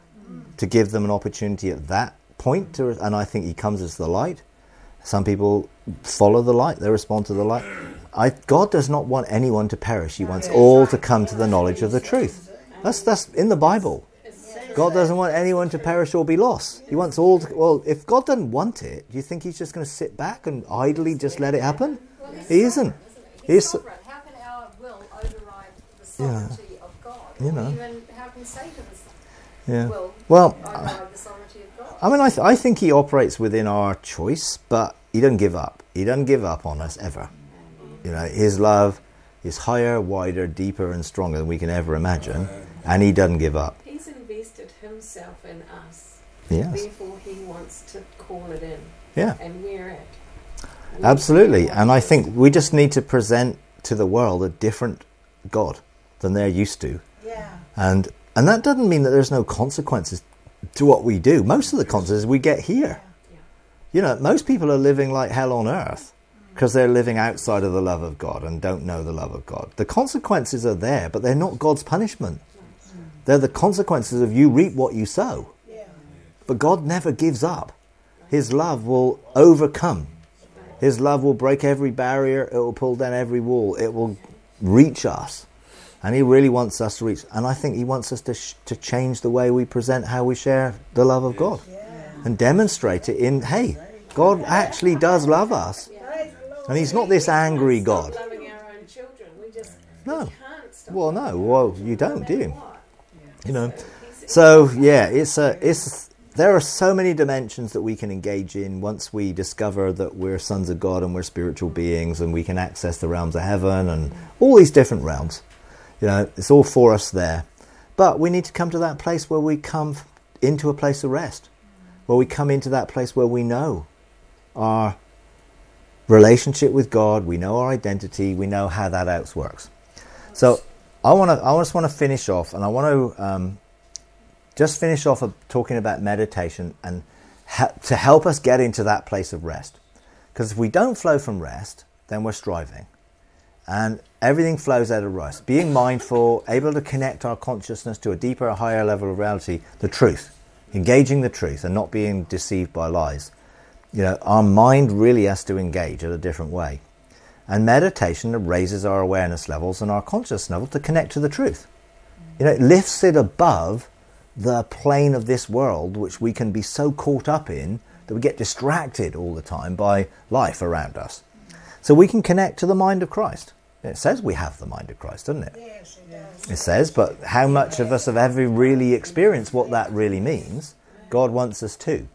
Speaker 1: to give them an opportunity at that point. To, and I think he comes as the light. Some people follow the light; they respond to the light. I, God does not want anyone to perish. He wants all to come to the knowledge of the truth. That's that's in the Bible. God doesn't want anyone to perish or be lost. He wants all to, well, if God doesn't want it, do you think he's just going to sit back and idly just let it happen? He isn't.
Speaker 2: He's
Speaker 1: He's,
Speaker 2: sovereign. How can our will override the sovereignty of God?
Speaker 1: You
Speaker 2: Or
Speaker 1: know.
Speaker 2: even how can Satan's
Speaker 1: yeah.
Speaker 2: will
Speaker 1: Well,
Speaker 2: override the sovereignty of God?
Speaker 1: I mean, I, th- I think he operates within our choice, but he doesn't give up. He doesn't give up on us ever. You know, his love is higher, wider, deeper, and stronger than we can ever imagine, and he doesn't give up.
Speaker 2: He's invested himself in us.
Speaker 1: Yes.
Speaker 2: Therefore, he wants to call it in.
Speaker 1: Yeah.
Speaker 2: And we're it. We-
Speaker 1: Absolutely.
Speaker 2: we
Speaker 1: And I
Speaker 2: want
Speaker 1: think we just need to present to the world a different God than they're used to.
Speaker 4: Yeah.
Speaker 1: And and that doesn't mean that there's no consequences to what we do. Most of the consequences we get here.
Speaker 2: Yeah.
Speaker 1: You know, most people are living like hell on earth because they're living outside of the love of God and don't know the love of God. The consequences are there, but they're not God's punishment. They're the consequences of you reap what you sow.
Speaker 4: Yeah.
Speaker 1: But God never gives up. His love will overcome. His love will break every barrier. It will pull down every wall. It will reach us. And he really wants us to reach. And I think he wants us to sh- to change the way we present how we share the love of God.
Speaker 4: Yeah.
Speaker 1: And demonstrate it in, hey, God actually does love us.
Speaker 4: Praise the Lord.
Speaker 1: And he's not this angry God.
Speaker 2: Stop loving our own children. We just
Speaker 1: No.
Speaker 2: we can't stop.
Speaker 1: Well, no. Well, you don't, do you?
Speaker 2: What?
Speaker 1: You know. So, yeah, it's a, it's, there are so many dimensions that we can engage in once we discover that we're sons of God and we're spiritual beings and we can access the realms of heaven and all these different realms. You know, it's all for us there. But we need to come to that place where we come into a place of rest, where we come into that place where we know our relationship with God, we know our identity, we know how that else works. So I want to, I just want to finish off, and I want to um, just finish off of talking about meditation and ha- to help us get into that place of rest. Because if we don't flow from rest, then we're striving. And everything flows out of rest. Being mindful, able to connect our consciousness to a deeper, higher level of reality, the truth, engaging the truth and not being deceived by lies. You know, our mind really has to engage in a different way. And meditation raises our awareness levels and our consciousness level to connect to the truth. You know, it lifts it above the plane of this world, which we can be so caught up in that we get distracted all the time by life around us. So we can connect to the mind of Christ. It says we have the mind of Christ, doesn't it?
Speaker 4: Yes, it does.
Speaker 1: It says, but how much of us have ever really experienced what that really means? God wants us to.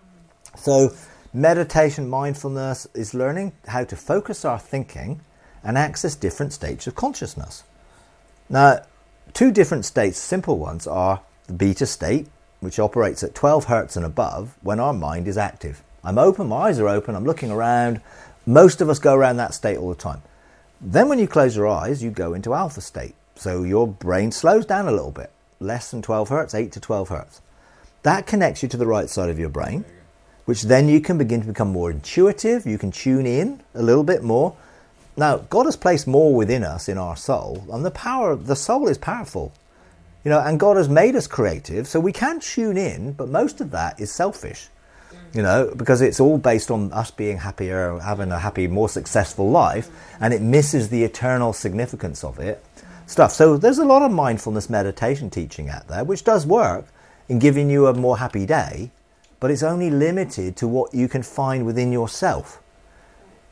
Speaker 1: So meditation, mindfulness is learning how to focus our thinking and access different states of consciousness. Now, two different states, simple ones, are the beta state, which operates at twelve hertz and above when our mind is active. I'm open, my eyes are open, I'm looking around. Most of us go around that state all the time. Then when you close your eyes, you go into alpha state. So your brain slows down a little bit, less than twelve hertz, eight to twelve hertz. That connects you to the right side of your brain, which then you can begin to become more intuitive. You can tune in a little bit more. Now, God has placed more within us in our soul, and the power, the soul is powerful. You know, and God has made us creative, so we can tune in, but most of that is selfish. You know, because it's all based on us being happier, having a happy, more successful life, and it misses the eternal significance of it. Stuff. So there's a lot of mindfulness meditation teaching out there, which does work in giving you a more happy day, but it's only limited to what you can find within yourself.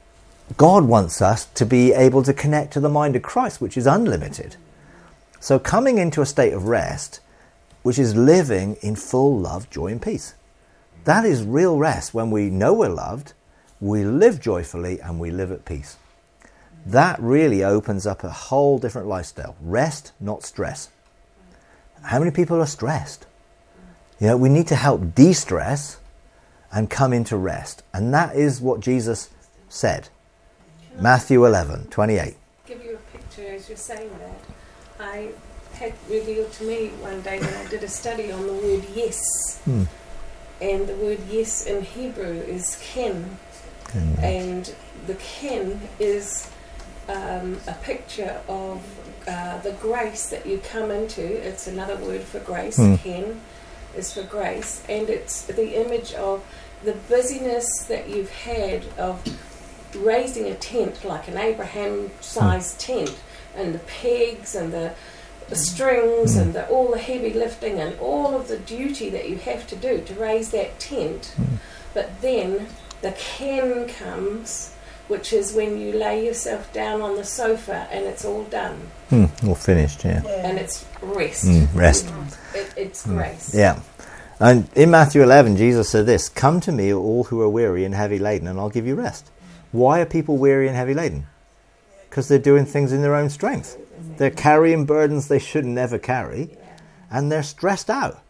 Speaker 1: God wants us to be able to connect to the mind of Christ, which is unlimited. So coming into a state of rest, which is living in full love, joy and peace. That is real rest. When we know we're loved, we live joyfully and we live at peace. That really opens up a whole different lifestyle. Rest, not stress. How many people are stressed? You know, we need to help de-stress and come into rest. And that is what Jesus said. Matthew eleven, twenty-eight.
Speaker 2: Give you a picture as you're saying that. I had revealed to me one day when I did a study on the word yes.
Speaker 1: Hmm.
Speaker 2: And the word yes in Hebrew is ken.
Speaker 1: Hmm.
Speaker 2: And the ken is um, a picture of uh, the grace that you come into. It's another word for grace.
Speaker 1: Hmm.
Speaker 2: Ken is for grace. And it's the image of the busyness that you've had of raising a tent, like an Abraham-sized
Speaker 1: Mm.
Speaker 2: tent, and the pegs and the, the strings
Speaker 1: Mm.
Speaker 2: and the, all the heavy lifting and all of the duty that you have to do to raise that tent.
Speaker 1: Mm.
Speaker 2: But then the ken comes, which is when you lay yourself down on the sofa and it's all done.
Speaker 1: Hmm. All finished, yeah.
Speaker 4: Yeah.
Speaker 2: And it's rest.
Speaker 1: Mm. Rest.
Speaker 2: It, it's
Speaker 1: Mm.
Speaker 2: grace.
Speaker 1: Yeah. And in Matthew eleven, Jesus said this, "Come to me, all who are weary and heavy laden, and I'll give you rest." Why are people weary and heavy laden? Because they're doing things in their own strength. They're carrying burdens they should never carry, and they're stressed out.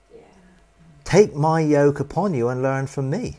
Speaker 1: Take my yoke upon you and learn from me.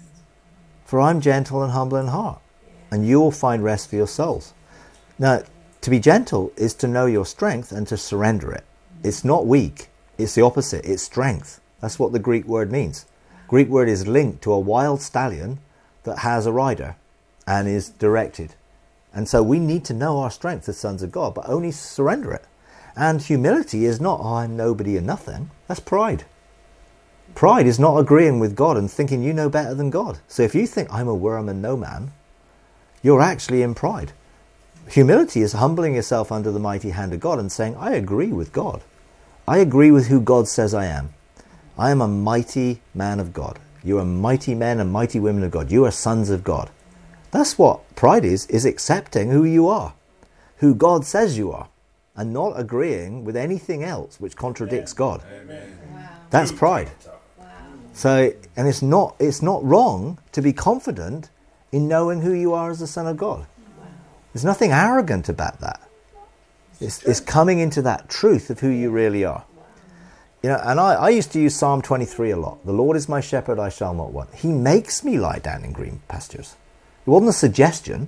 Speaker 1: For I'm gentle and humble in heart, and you will find rest for your souls. Now, to be gentle is to know your strength and to surrender it. It's not weak. It's the opposite. It's strength. That's what the Greek word means. Greek word is linked to a wild stallion that has a rider and is directed. And so we need to know our strength as sons of God, but only surrender it. And humility is not, oh, I'm nobody and nothing. That's pride. Pride is not agreeing with God and thinking you know better than God. So if you think I'm a worm and no man, you're actually in pride. Humility is humbling yourself under the mighty hand of God and saying, I agree with God. I agree with who God says I am. I am a mighty man of God. You are mighty men and mighty women of God. You are sons of God. That's what pride is, is accepting who you are, who God says you are, and not agreeing with anything else which contradicts God.
Speaker 3: Amen.
Speaker 2: Wow.
Speaker 1: That's pride.
Speaker 2: Wow.
Speaker 1: So, and it's not it's not wrong to be confident in knowing who you are as a son of God.
Speaker 2: Wow.
Speaker 1: There's nothing arrogant about that. It's, it's coming into that truth of who you really are. You know, and I, I used to use Psalm twenty-three a lot. The Lord is my shepherd, I shall not want. He makes me lie down in green pastures. It wasn't a suggestion.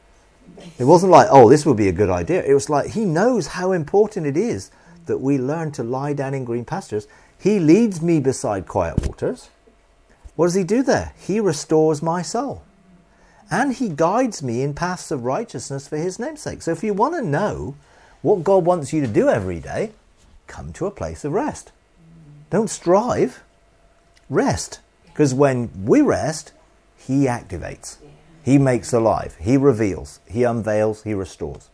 Speaker 1: It wasn't like, oh, this would be a good idea. It was like, he knows how important it is that we learn to lie down in green pastures. He leads me beside quiet waters. What does he do there? He restores my soul. And he guides me in paths of righteousness for his name's sake. So if you want to know what God wants you to do every day, come to a place of rest. Don't strive. Rest. Because when we rest, he activates. He makes alive. He reveals. He unveils. He restores.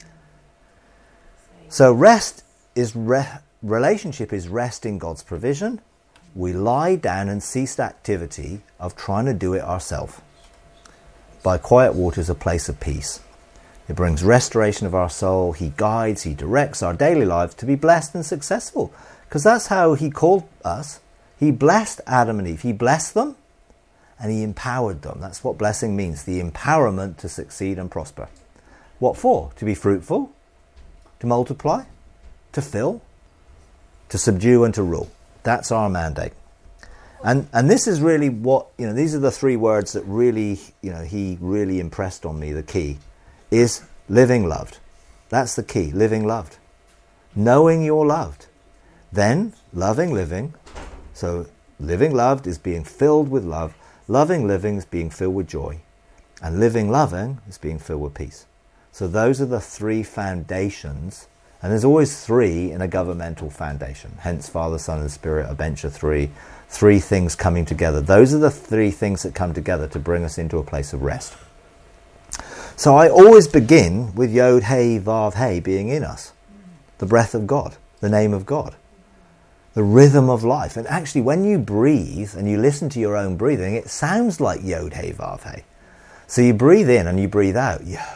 Speaker 1: So rest is re- relationship is rest in God's provision. We lie down and cease activity of trying to do it ourselves. By quiet waters, a place of peace. It brings restoration of our soul. He guides, he directs our daily lives to be blessed and successful. Because that's how he called us. He blessed Adam and Eve. He blessed them and he empowered them. That's what blessing means. The empowerment to succeed and prosper. What for? To be fruitful, to multiply, to fill, to subdue and to rule. That's our mandate. And and this is really what, you know, these are the three words that really, you know, he really impressed on me. The key is living loved. That's the key, living loved. Knowing you're loved. Then loving living. So living loved is being filled with love. Loving living is being filled with joy. And living loving is being filled with peace. So those are the three foundations. And there's always three in a governmental foundation. Hence Father, Son and Spirit, a bench of three. Three things coming together. Those are the three things that come together to bring us into a place of rest. So I always begin with Yod Hey Vav Hey being in us. The breath of God. The name of God. The rhythm of life. And actually when you breathe and you listen to your own breathing, it sounds like Yod Hey Vav Hey. So you breathe in and you breathe out. Yod.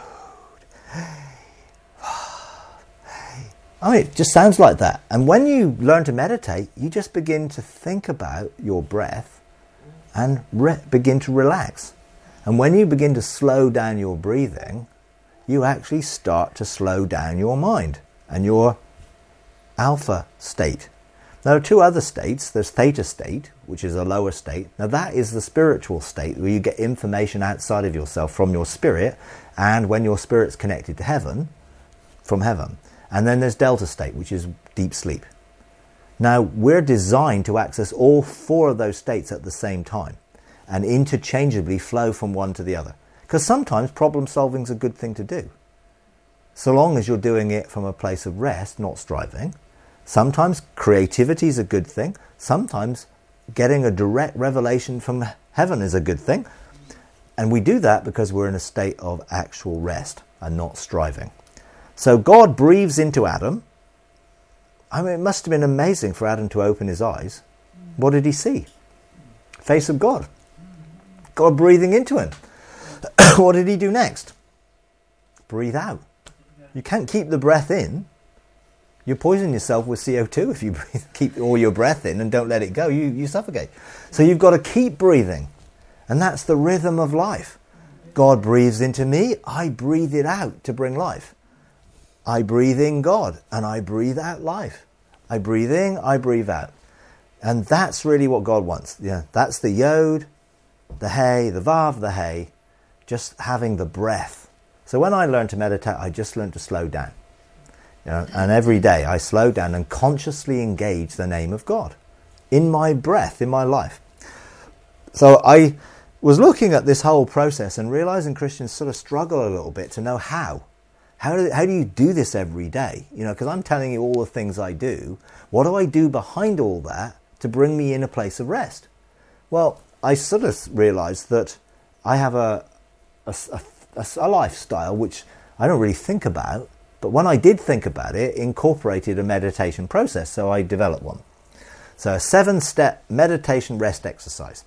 Speaker 1: I mean, it just sounds like that. And when you learn to meditate, you just begin to think about your breath and re- begin to relax. And when you begin to slow down your breathing, you actually start to slow down your mind and your alpha state. Now, there are two other states. There's theta state, which is a lower state. Now, that is the spiritual state where you get information outside of yourself from your spirit, and when your spirit's connected to heaven, from heaven. And then there's delta state, which is deep sleep. Now, we're designed to access all four of those states at the same time and interchangeably flow from one to the other. Because sometimes problem solving is a good thing to do, so long as you're doing it from a place of rest, not striving. Sometimes creativity is a good thing. Sometimes getting a direct revelation from heaven is a good thing. And we do that because we're in a state of actual rest and not striving. So God breathes into Adam. I mean, it must have been amazing for Adam to open his eyes. What did he see? Face of God. God breathing into him. What did he do next? Breathe out. You can't keep the breath in. You poison yourself with C O two if you breathe, keep all your breath in and don't let it go. You, you suffocate. So you've got to keep breathing. And that's the rhythm of life. God breathes into me. I breathe it out to bring life. I breathe in God and I breathe out life. I breathe in, I breathe out. And that's really what God wants. Yeah, that's the yod, the hey, the vav, the hey, just having the breath. So when I learned to meditate, I just learned to slow down. You know, and every day I slow down and consciously engage the name of God in my breath, in my life. So I was looking at this whole process and realizing Christians sort of struggle a little bit to know how. How do, how do you do this every day? You know, because I'm telling you all the things I do. What do I do behind all that to bring me in a place of rest? Well, I sort of realized that I have a, a, a, a lifestyle which I don't really think about, but when I did think about it, it incorporated a meditation process, so I developed one. So a seven-step meditation rest exercise.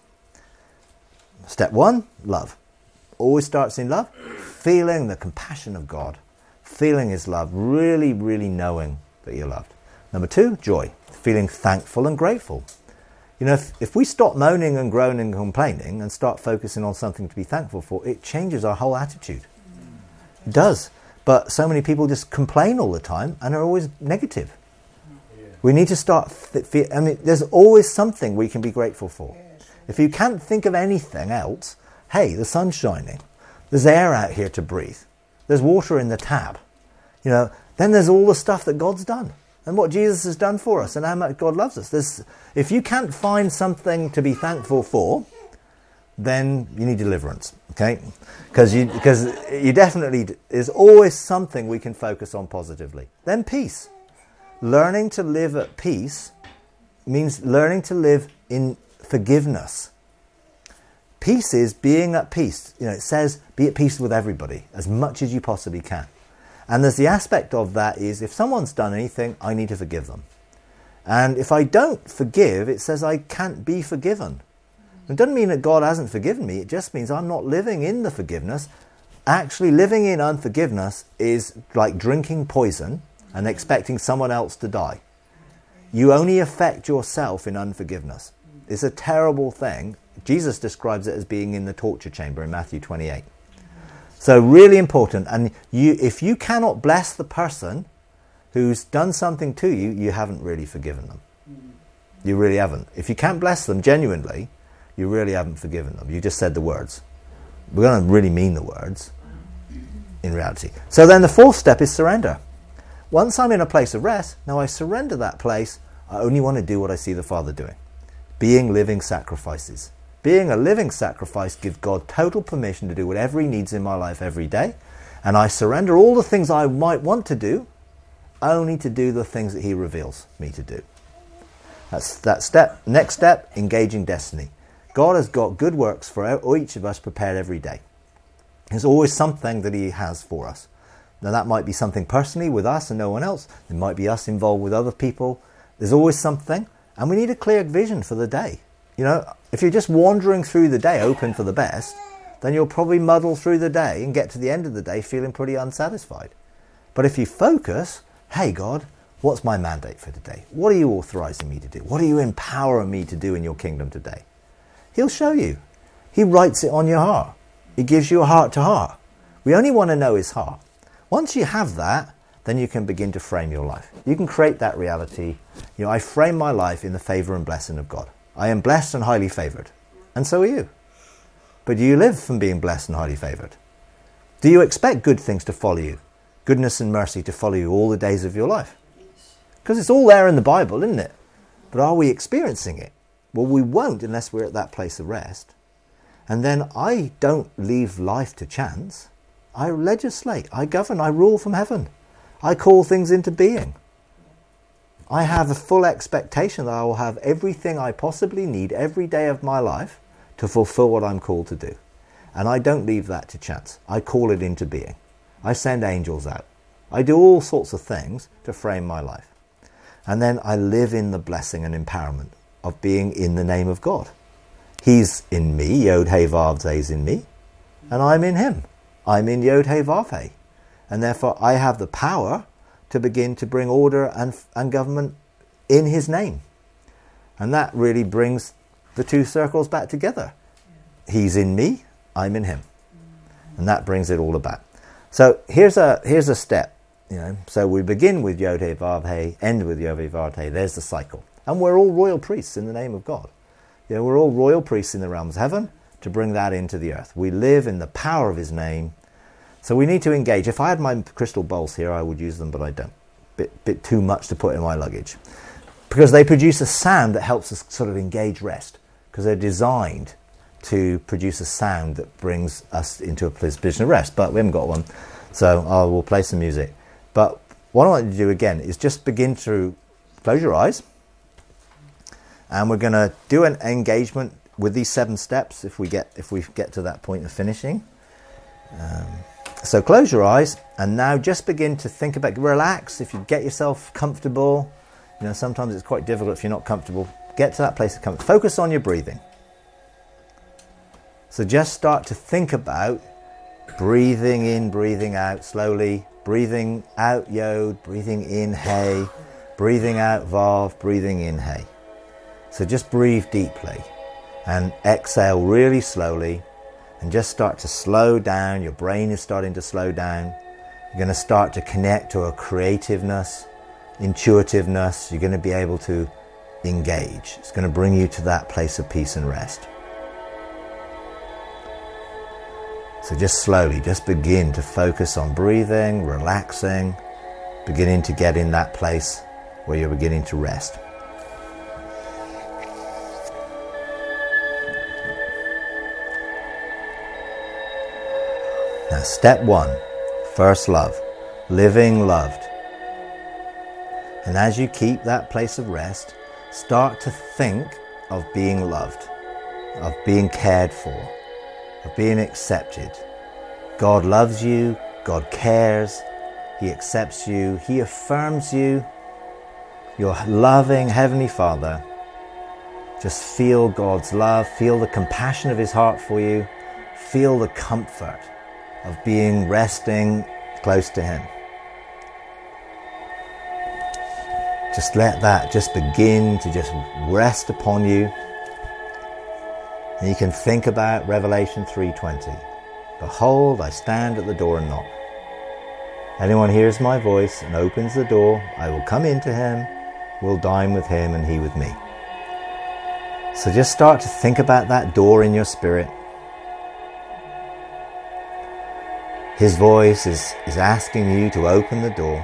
Speaker 1: Step one, love. Always starts in love. Feeling the compassion of God. Feeling his love, really, really knowing that you're loved. Number two, joy. Feeling thankful and grateful. You know, if, if we stop moaning and groaning and complaining and start focusing on something to be thankful for, it changes our whole attitude. It does. But so many people just complain all the time and are always negative. Yeah. We need to start, th- I mean, there's always something we can be grateful for. Yes. If you can't think of anything else, hey, the sun's shining. There's air out here to breathe. There's water in the tap. You know, then there's all the stuff that God's done and what Jesus has done for us and how much God loves us. There's, if you can't find something to be thankful for, then you need deliverance, okay? Because you, because you definitely, there's always something we can focus on positively. Then peace. Learning to live at peace means learning to live in forgiveness. Peace is being at peace. You know, it says be at peace with everybody as much as you possibly can. And there's the aspect of that is if someone's done anything, I need to forgive them. And if I don't forgive, it says I can't be forgiven. It doesn't mean that God hasn't forgiven me. It just means I'm not living in the forgiveness. Actually, living in unforgiveness is like drinking poison and expecting someone else to die. You only affect yourself in unforgiveness. It's a terrible thing. Jesus describes it as being in the torture chamber in Matthew twenty-eight. So really important. And you, if you cannot bless the person who's done something to you, you haven't really forgiven them. You really haven't. If you can't bless them genuinely, you really haven't forgiven them. You just said the words. We're going to really mean the words in reality. So then the fourth step is surrender. Once I'm in a place of rest, now I surrender that place. I only want to do what I see the Father doing. Being living sacrifices. Being a living sacrifice gives God total permission to do whatever he needs in my life every day. And I surrender all the things I might want to do, only to do the things that he reveals me to do. That's that step. Next step, engaging destiny. God has got good works for each of us prepared every day. There's always something that he has for us. Now that might be something personally with us and no one else. It might be us involved with other people. There's always something. And we need a clear vision for the day. You know, if you're just wandering through the day hoping for the best, then you'll probably muddle through the day and get to the end of the day feeling pretty unsatisfied. But if you focus, hey God, what's my mandate for today? What are you authorizing me to do? What are you empowering me to do in your kingdom today? He'll show you. He writes it on your heart. He gives you a heart to heart. We only want to know his heart. Once you have that, then you can begin to frame your life. You can create that reality. You know, I frame my life in the favor and blessing of God. I am blessed and highly favored. And so are you. But do you live from being blessed and highly favored? Do you expect good things to follow you? Goodness and mercy to follow you all the days of your life? Because it's all there in the Bible, isn't it? But are we experiencing it? Well, we won't unless we're at that place of rest. And then I don't leave life to chance. I legislate, I govern, I rule from heaven. I call things into being. I have a full expectation that I will have everything I possibly need every day of my life to fulfill what I'm called to do. And I don't leave that to chance. I call it into being. I send angels out. I do all sorts of things to frame my life. And then I live in the blessing and empowerment of being in the name of God. He's in me, Yod He Vav He is in me, and I'm in him. I'm in Yod He Vav He. And therefore I have the power to begin to bring order and, and government in his name. And that really brings the two circles back together. He's in me, I'm in him. And that brings it all about. So here's a here's a step. You know, so we begin with Yod He Vav He, end with Yod He Vav He. There's the cycle. And we're all royal priests in the name of God. You know, we're all royal priests in the realms of heaven to bring that into the earth. We live in the power of his name. So we need to engage. If I had my crystal bowls here, I would use them, but I don't. Bit, bit too much to put in my luggage. Because they produce a sound that helps us sort of engage rest. Because they're designed to produce a sound that brings us into a position of rest. But we haven't got one. So I will play some music. But what I want you to do again is just begin to close your eyes. And we're going to do an engagement with these seven steps if we get if we get to that point of finishing. Um, so close your eyes and now just begin to think about, relax. If you get yourself comfortable, you know, sometimes it's quite difficult if you're not comfortable. Get to that place of comfort. Focus on your breathing. So just start to think about breathing in, breathing out slowly. Breathing out Yod, breathing in He, breathing out Vav, breathing in He. So just breathe deeply and exhale really slowly and just start to slow down. Your brain is starting to slow down. You're going to start to connect to a creativeness, intuitiveness. You're going to be able to engage. It's going to bring you to that place of peace and rest. So just slowly, just begin to focus on breathing, relaxing, beginning to get in that place where you're beginning to rest. Now, step one, first love, living loved. And as you keep that place of rest, start to think of being loved, of being cared for, of being accepted. God loves you, God cares, He accepts you, He affirms you. Your loving Heavenly Father. Just feel God's love, feel the compassion of His heart for you, feel the comfort of being resting close to Him. Just let that just begin to just rest upon you. And you can think about Revelation three twenty. Behold, I stand at the door and knock. Anyone hears my voice and opens the door, I will come into him, will dine with him and he with me. So just start to think about that door in your spirit. His voice is, is asking you to open the door.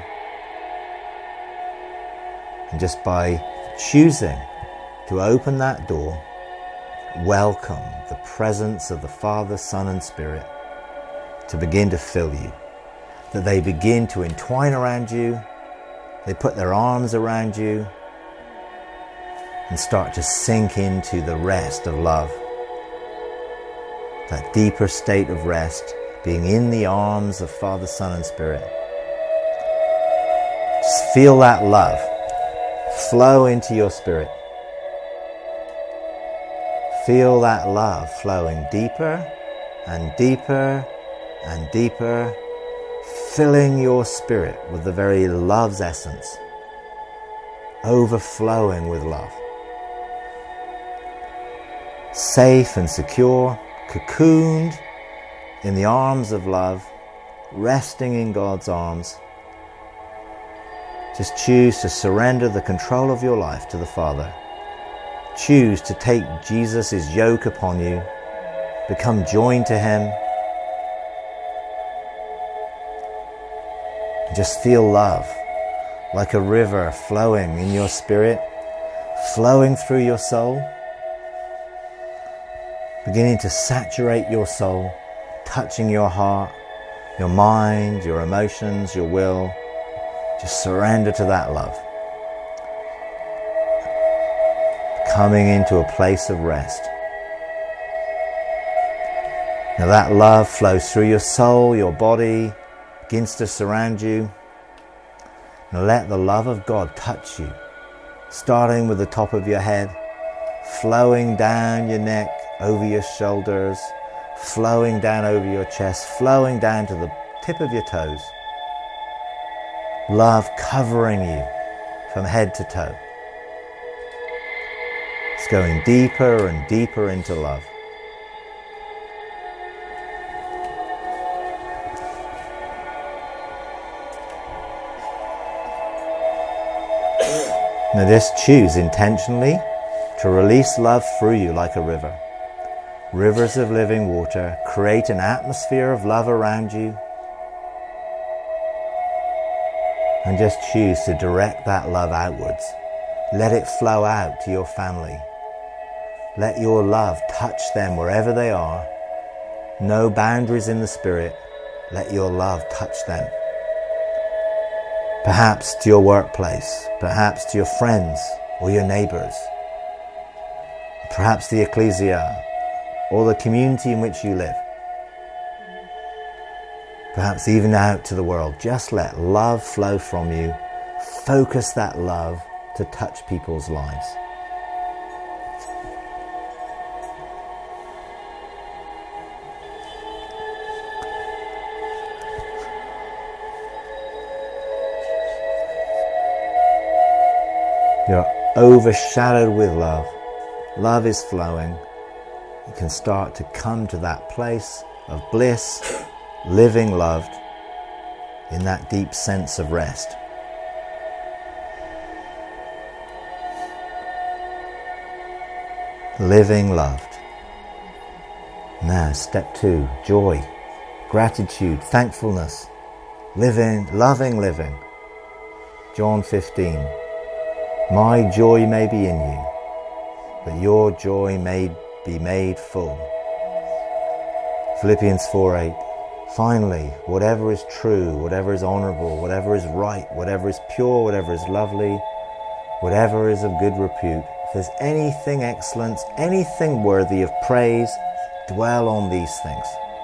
Speaker 1: And just by choosing to open that door, welcome the presence of the Father, Son and Spirit to begin to fill you. That they begin to entwine around you, they put their arms around you and start to sink into the rest of love. That deeper state of rest, being in the arms of Father, Son and Spirit. Just feel that love flow into your spirit. Feel that love flowing deeper and deeper and deeper, filling your spirit with the very love's essence, overflowing with love. Safe and secure, cocooned in the arms of love, resting in God's arms. Just choose to surrender the control of your life to the Father. Choose to take Jesus' yoke upon you, become joined to Him. Just feel love like a river flowing in your spirit, flowing through your soul, beginning to saturate your soul, touching your heart, your mind, your emotions, your will. Just surrender to that love. Coming into a place of rest. Now that love flows through your soul, your body, begins to surround you. Now let the love of God touch you, starting with the top of your head, flowing down your neck, over your shoulders, flowing down over your chest, flowing down to the tip of your toes. Love covering you from head to toe. It's going deeper and deeper into love. Now just choose intentionally to release love through you like a river. Rivers of living water create an atmosphere of love around you. And just choose to direct that love outwards. Let it flow out to your family. Let your love touch them wherever they are. No boundaries in the spirit. Let your love touch them. Perhaps to your workplace, perhaps to your friends or your neighbours, perhaps the ecclesia or the community in which you live, perhaps even out to the world. Just let love flow from you. Focus that love to touch people's lives. You're overshadowed with love. Love is flowing. You can start to come to that place of bliss, living loved, in that deep sense of rest. Living loved. Now, step two, joy, gratitude, thankfulness, living, loving living. John fifteen. My joy may be in you, but your joy may be made full. Philippians four eight. Finally, whatever is true, whatever is honourable, whatever is right, whatever is pure, whatever is lovely, whatever is of good repute, if there's anything excellent, anything worthy of praise, dwell on these things.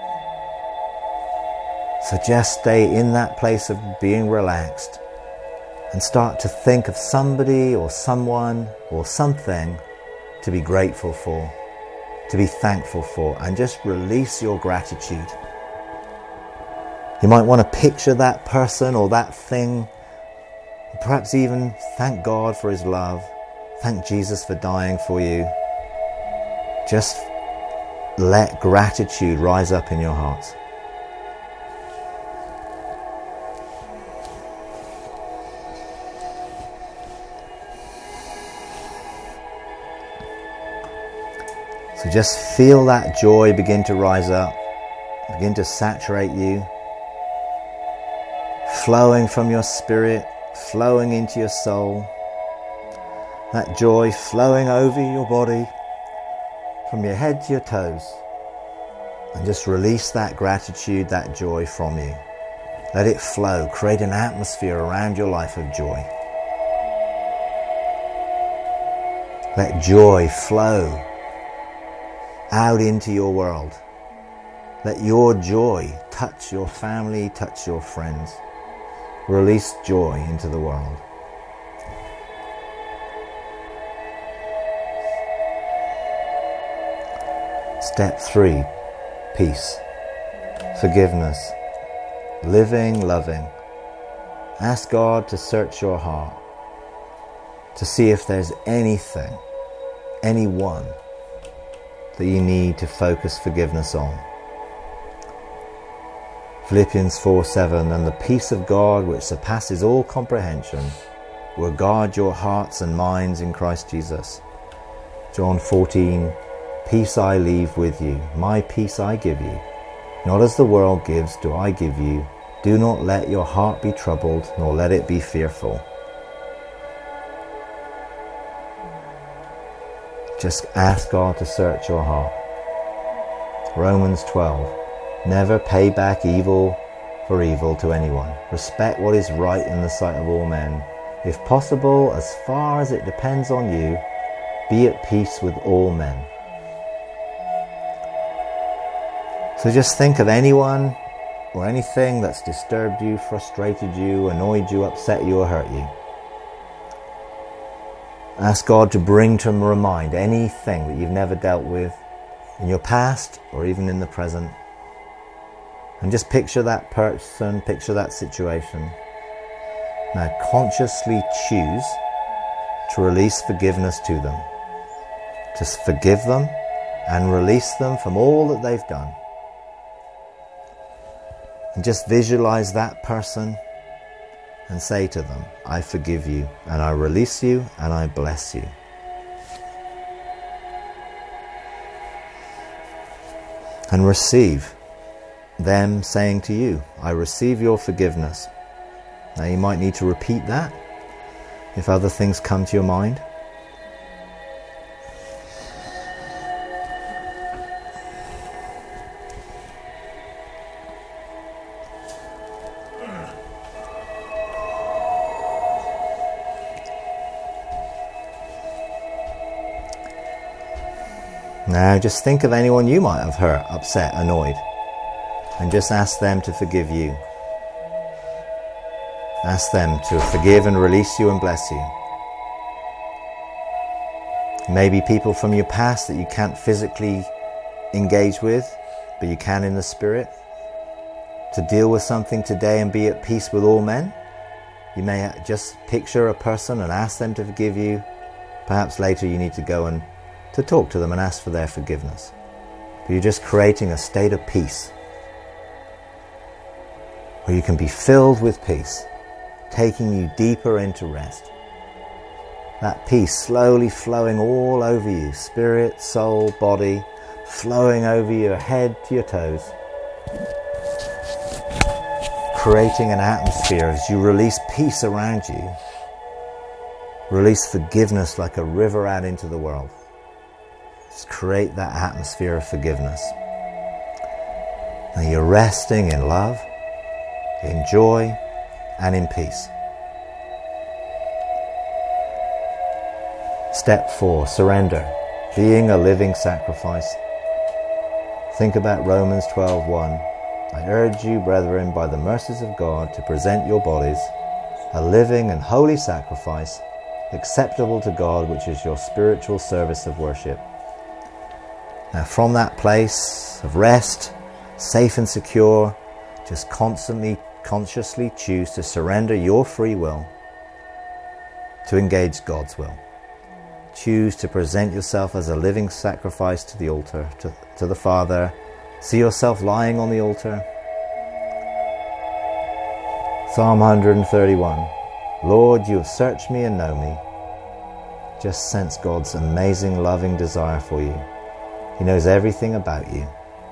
Speaker 1: So just stay in that place of being relaxed and start to think of somebody or someone or something to be grateful for, to be thankful for, and just release your gratitude. You might want to picture that person or that thing, perhaps even thank God for His love, thank Jesus for dying for you. Just let gratitude rise up in your hearts. So just feel that joy begin to rise up, begin to saturate you, flowing from your spirit, flowing into your soul. That joy flowing over your body, from your head to your toes. And just release that gratitude, that joy from you. Let it flow. Create an atmosphere around your life of joy. Let joy flow out into your world. Let your joy touch your family, touch your friends. Release joy into the world. Step three, peace, forgiveness, living, loving. Ask God to search your heart, to see if there's anything, anyone that you need to focus forgiveness on. Philippians four seven, and the peace of God which surpasses all comprehension will guard your hearts and minds in Christ Jesus. John fourteen, peace I leave with you, my peace I give you. Not as the world gives do I give you. Do not let your heart be troubled, nor let it be fearful. Just ask God to search your heart. Romans twelve, never pay back evil for evil to anyone. Respect what is right in the sight of all men. If possible, as far as it depends on you, be at peace with all men. So just think of anyone or anything that's disturbed you, frustrated you, annoyed you, upset you, or hurt you. Ask God to bring to mind anything that you've never dealt with in your past or even in the present. And just picture that person, picture that situation. Now consciously choose to release forgiveness to them. To forgive them and release them from all that they've done. And just visualize that person and say to them, I forgive you, and I release you, and I bless you. And receive them saying to you, I receive your forgiveness. Now you might need to repeat that if other things come to your mind. Now just think of anyone you might have hurt, upset, annoyed, and just ask them to forgive you. Ask them to forgive and release you and bless you. Maybe people from your past that you can't physically engage with, but you can in the spirit. To deal with something today and be at peace with all men. You may just picture a person and ask them to forgive you. Perhaps later you need to go and to talk to them and ask for their forgiveness. But you're just creating a state of peace where you can be filled with peace, taking you deeper into rest. That peace slowly flowing all over you, spirit, soul, body, flowing over your head to your toes, creating an atmosphere as you release peace around you. Release forgiveness like a river out into the world. Just create that atmosphere of forgiveness. Now you're resting in love, in joy, and in peace. Step four, surrender, being a living sacrifice. Think about Romans twelve one. I urge you, brethren, by the mercies of God, to present your bodies a living and holy sacrifice, acceptable to God, which is your spiritual service of worship. Now from that place of rest, safe and secure, just constantly, consciously choose to surrender your free will to engage God's will. Choose to present yourself as a living sacrifice to the altar, to, to the Father. See yourself lying on the altar. Psalm one thirty-one. Lord, you have searched me and know me. Just sense God's amazing, loving desire for you. He knows everything about you.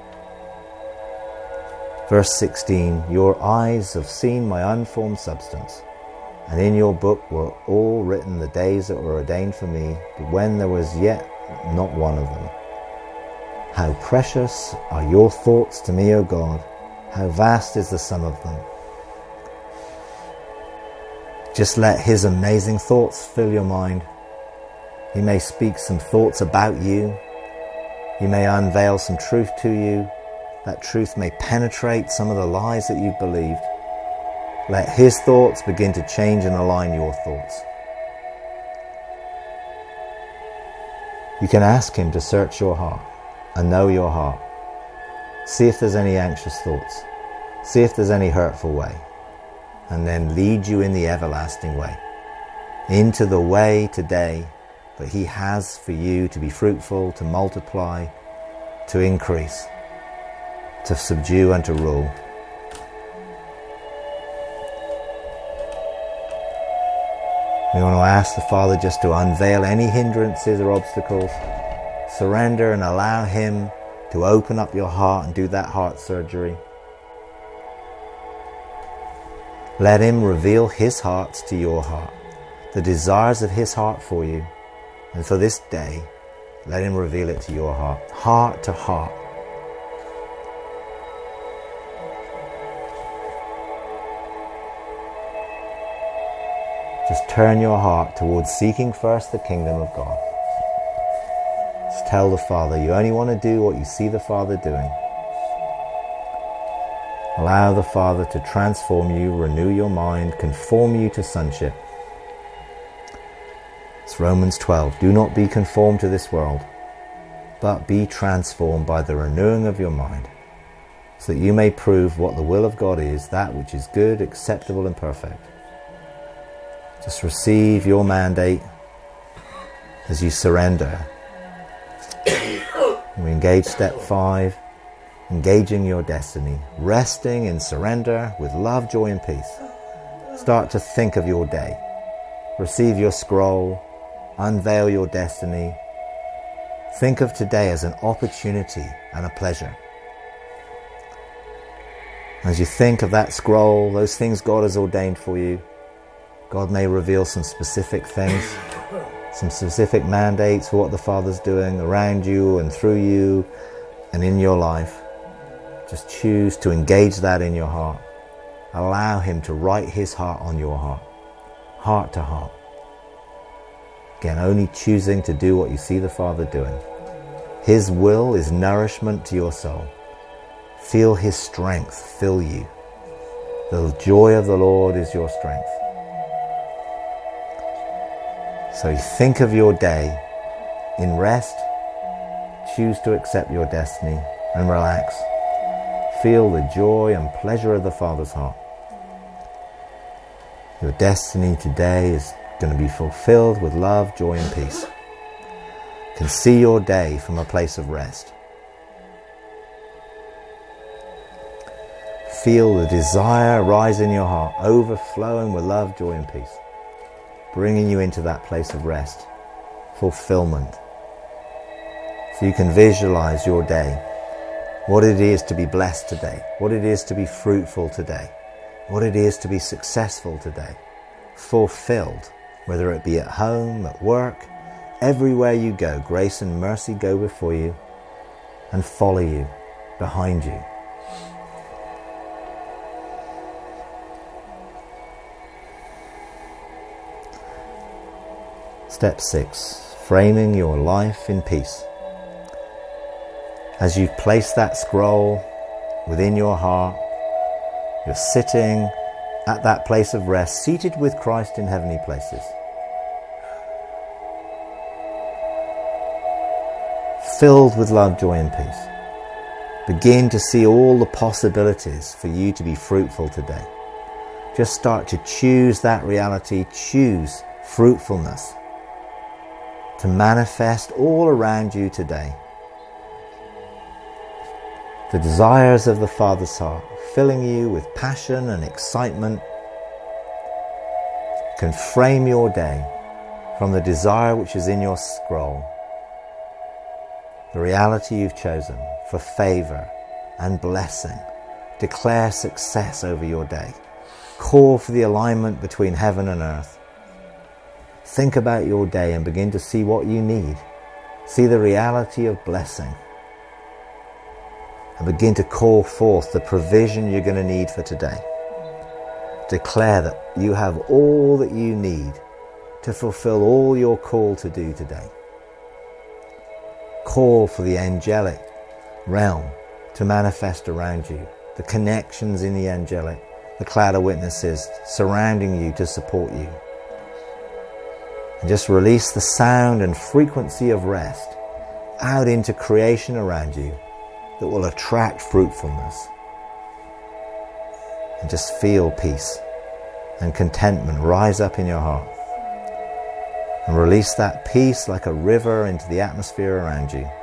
Speaker 1: Verse sixteen, your eyes have seen my unformed substance, and in your book were all written the days that were ordained for me, but when there was yet not one of them. How precious are your thoughts to me, O God! How vast is the sum of them! Just let His amazing thoughts fill your mind. He may speak some thoughts about you. He may unveil some truth to you. That truth may penetrate some of the lies that you've believed. Let His thoughts begin to change and align your thoughts. You can ask Him to search your heart and know your heart. See if there's any anxious thoughts. See if there's any hurtful way. And then lead you in the everlasting way. Into the way today that He has for you to be fruitful, to multiply, to increase, to subdue and to rule. We want to ask the Father just to unveil any hindrances or obstacles. Surrender and allow Him to open up your heart and do that heart surgery. Let Him reveal His heart to your heart, the desires of His heart for you. And for this day, let Him reveal it to your heart, heart to heart. Just turn your heart towards seeking first the kingdom of God. Just tell the Father you only want to do what you see the Father doing. Allow the Father to transform you, renew your mind, conform you to sonship. It's Romans twelve. Do not be conformed to this world, but be transformed by the renewing of your mind, so that you may prove what the will of God is, that which is good, acceptable and perfect. Just receive your mandate as you surrender. We engage step five, engaging your destiny, resting in surrender with love, joy and peace. Start to think of your day. Receive your scroll, unveil your destiny. Think of today as an opportunity and a pleasure. As you think of that scroll, those things God has ordained for you, God may reveal some specific things, some specific mandates for what the Father's doing around you and through you and in your life. Just choose to engage that in your heart. Allow Him to write His heart on your heart, heart to heart. Again, only choosing to do what you see the Father doing. His will is nourishment to your soul. Feel His strength fill you. The joy of the Lord is your strength. So think of your day in rest. Choose to accept your destiny and relax. Feel the joy and pleasure of the Father's heart. Your destiny today is going to be fulfilled with love, joy and peace. You can see your day from a place of rest. Feel the desire rise in your heart, overflowing with love, joy and peace, bringing you into that place of rest, fulfillment. So you can visualize your day, what it is to be blessed today, what it is to be fruitful today, what it is to be successful today, fulfilled, whether it be at home, at work, everywhere you go. Grace and mercy go before you and follow you, behind you. Step six, framing your life in peace. As you've placed that scroll within your heart, you're sitting at that place of rest, seated with Christ in heavenly places. Filled with love, joy and peace. Begin to see all the possibilities for you to be fruitful today. Just start to choose that reality, choose fruitfulness to manifest all around you today. The desires of the Father's heart, filling you with passion and excitement, can frame your day from the desire which is in your scroll. The reality you've chosen for favor and blessing. Declare success over your day. Call for the alignment between heaven and earth. Think about your day and begin to see what you need. See the reality of blessing. And begin to call forth the provision you're going to need for today. Declare that you have all that you need to fulfill all you're called to do today. Call for the angelic realm to manifest around you. The connections in the angelic, the cloud of witnesses surrounding you to support you. And just release the sound and frequency of rest out into creation around you. that will attract fruitfulness. And just feel peace and contentment rise up in your heart. And release that peace like a river into the atmosphere around you.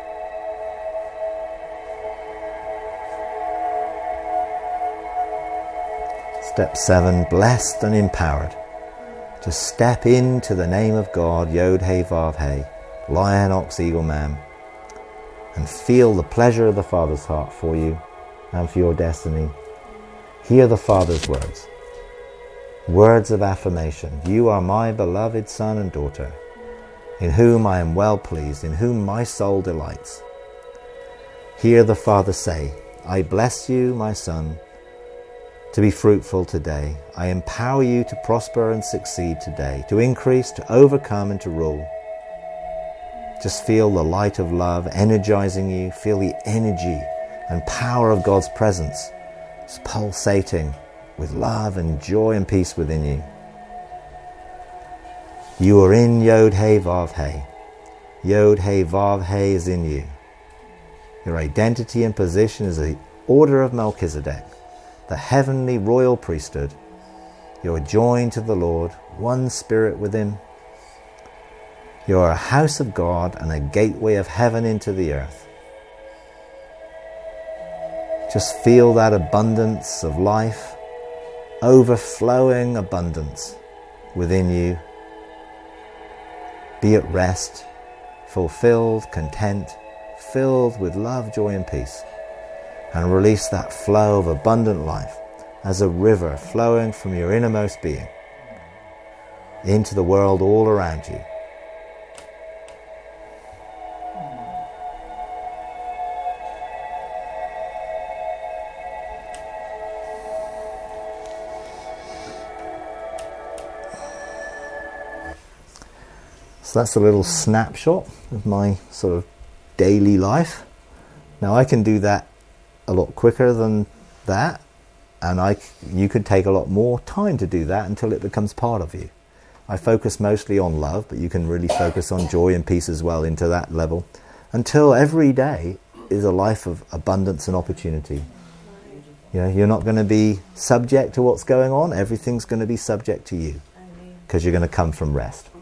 Speaker 1: Step seven, blessed and empowered. To step into the name of God, Yod He Vav He, Lion, Ox, Eagle, Man, and feel the pleasure of the Father's heart for you and for your destiny. Hear the Father's words. Words of affirmation. You are my beloved son and daughter, in whom I am well pleased, in whom my soul delights. Hear the Father say, I bless you, my son, to be fruitful today. I empower you to prosper and succeed today, to increase, to overcome, and to rule. Just feel the light of love energizing you. Feel the energy and power of God's presence. It's pulsating with love and joy and peace within you. You are in Yod He Vav He. Yod He Vav He is in you. Your identity and position is the order of Melchizedek, the heavenly royal priesthood. You are joined to the Lord, one spirit with him. You are a house of God and a gateway of heaven into the earth. Just feel that abundance of life, overflowing abundance within you. Be at rest, fulfilled, content, filled with love, joy and peace. And release that flow of abundant life as a river flowing from your innermost being into the world all around you. So that's a little snapshot of my sort of daily life. Now I can do that a lot quicker than that, and I, you could take a lot more time to do that until it becomes part of you. I focus mostly on love, but you can really focus on joy and peace as well into that level, until every day is a life of abundance and opportunity. You know, you're not going to be subject to what's going on. Everything's going to be subject to you, because you're going to come from rest.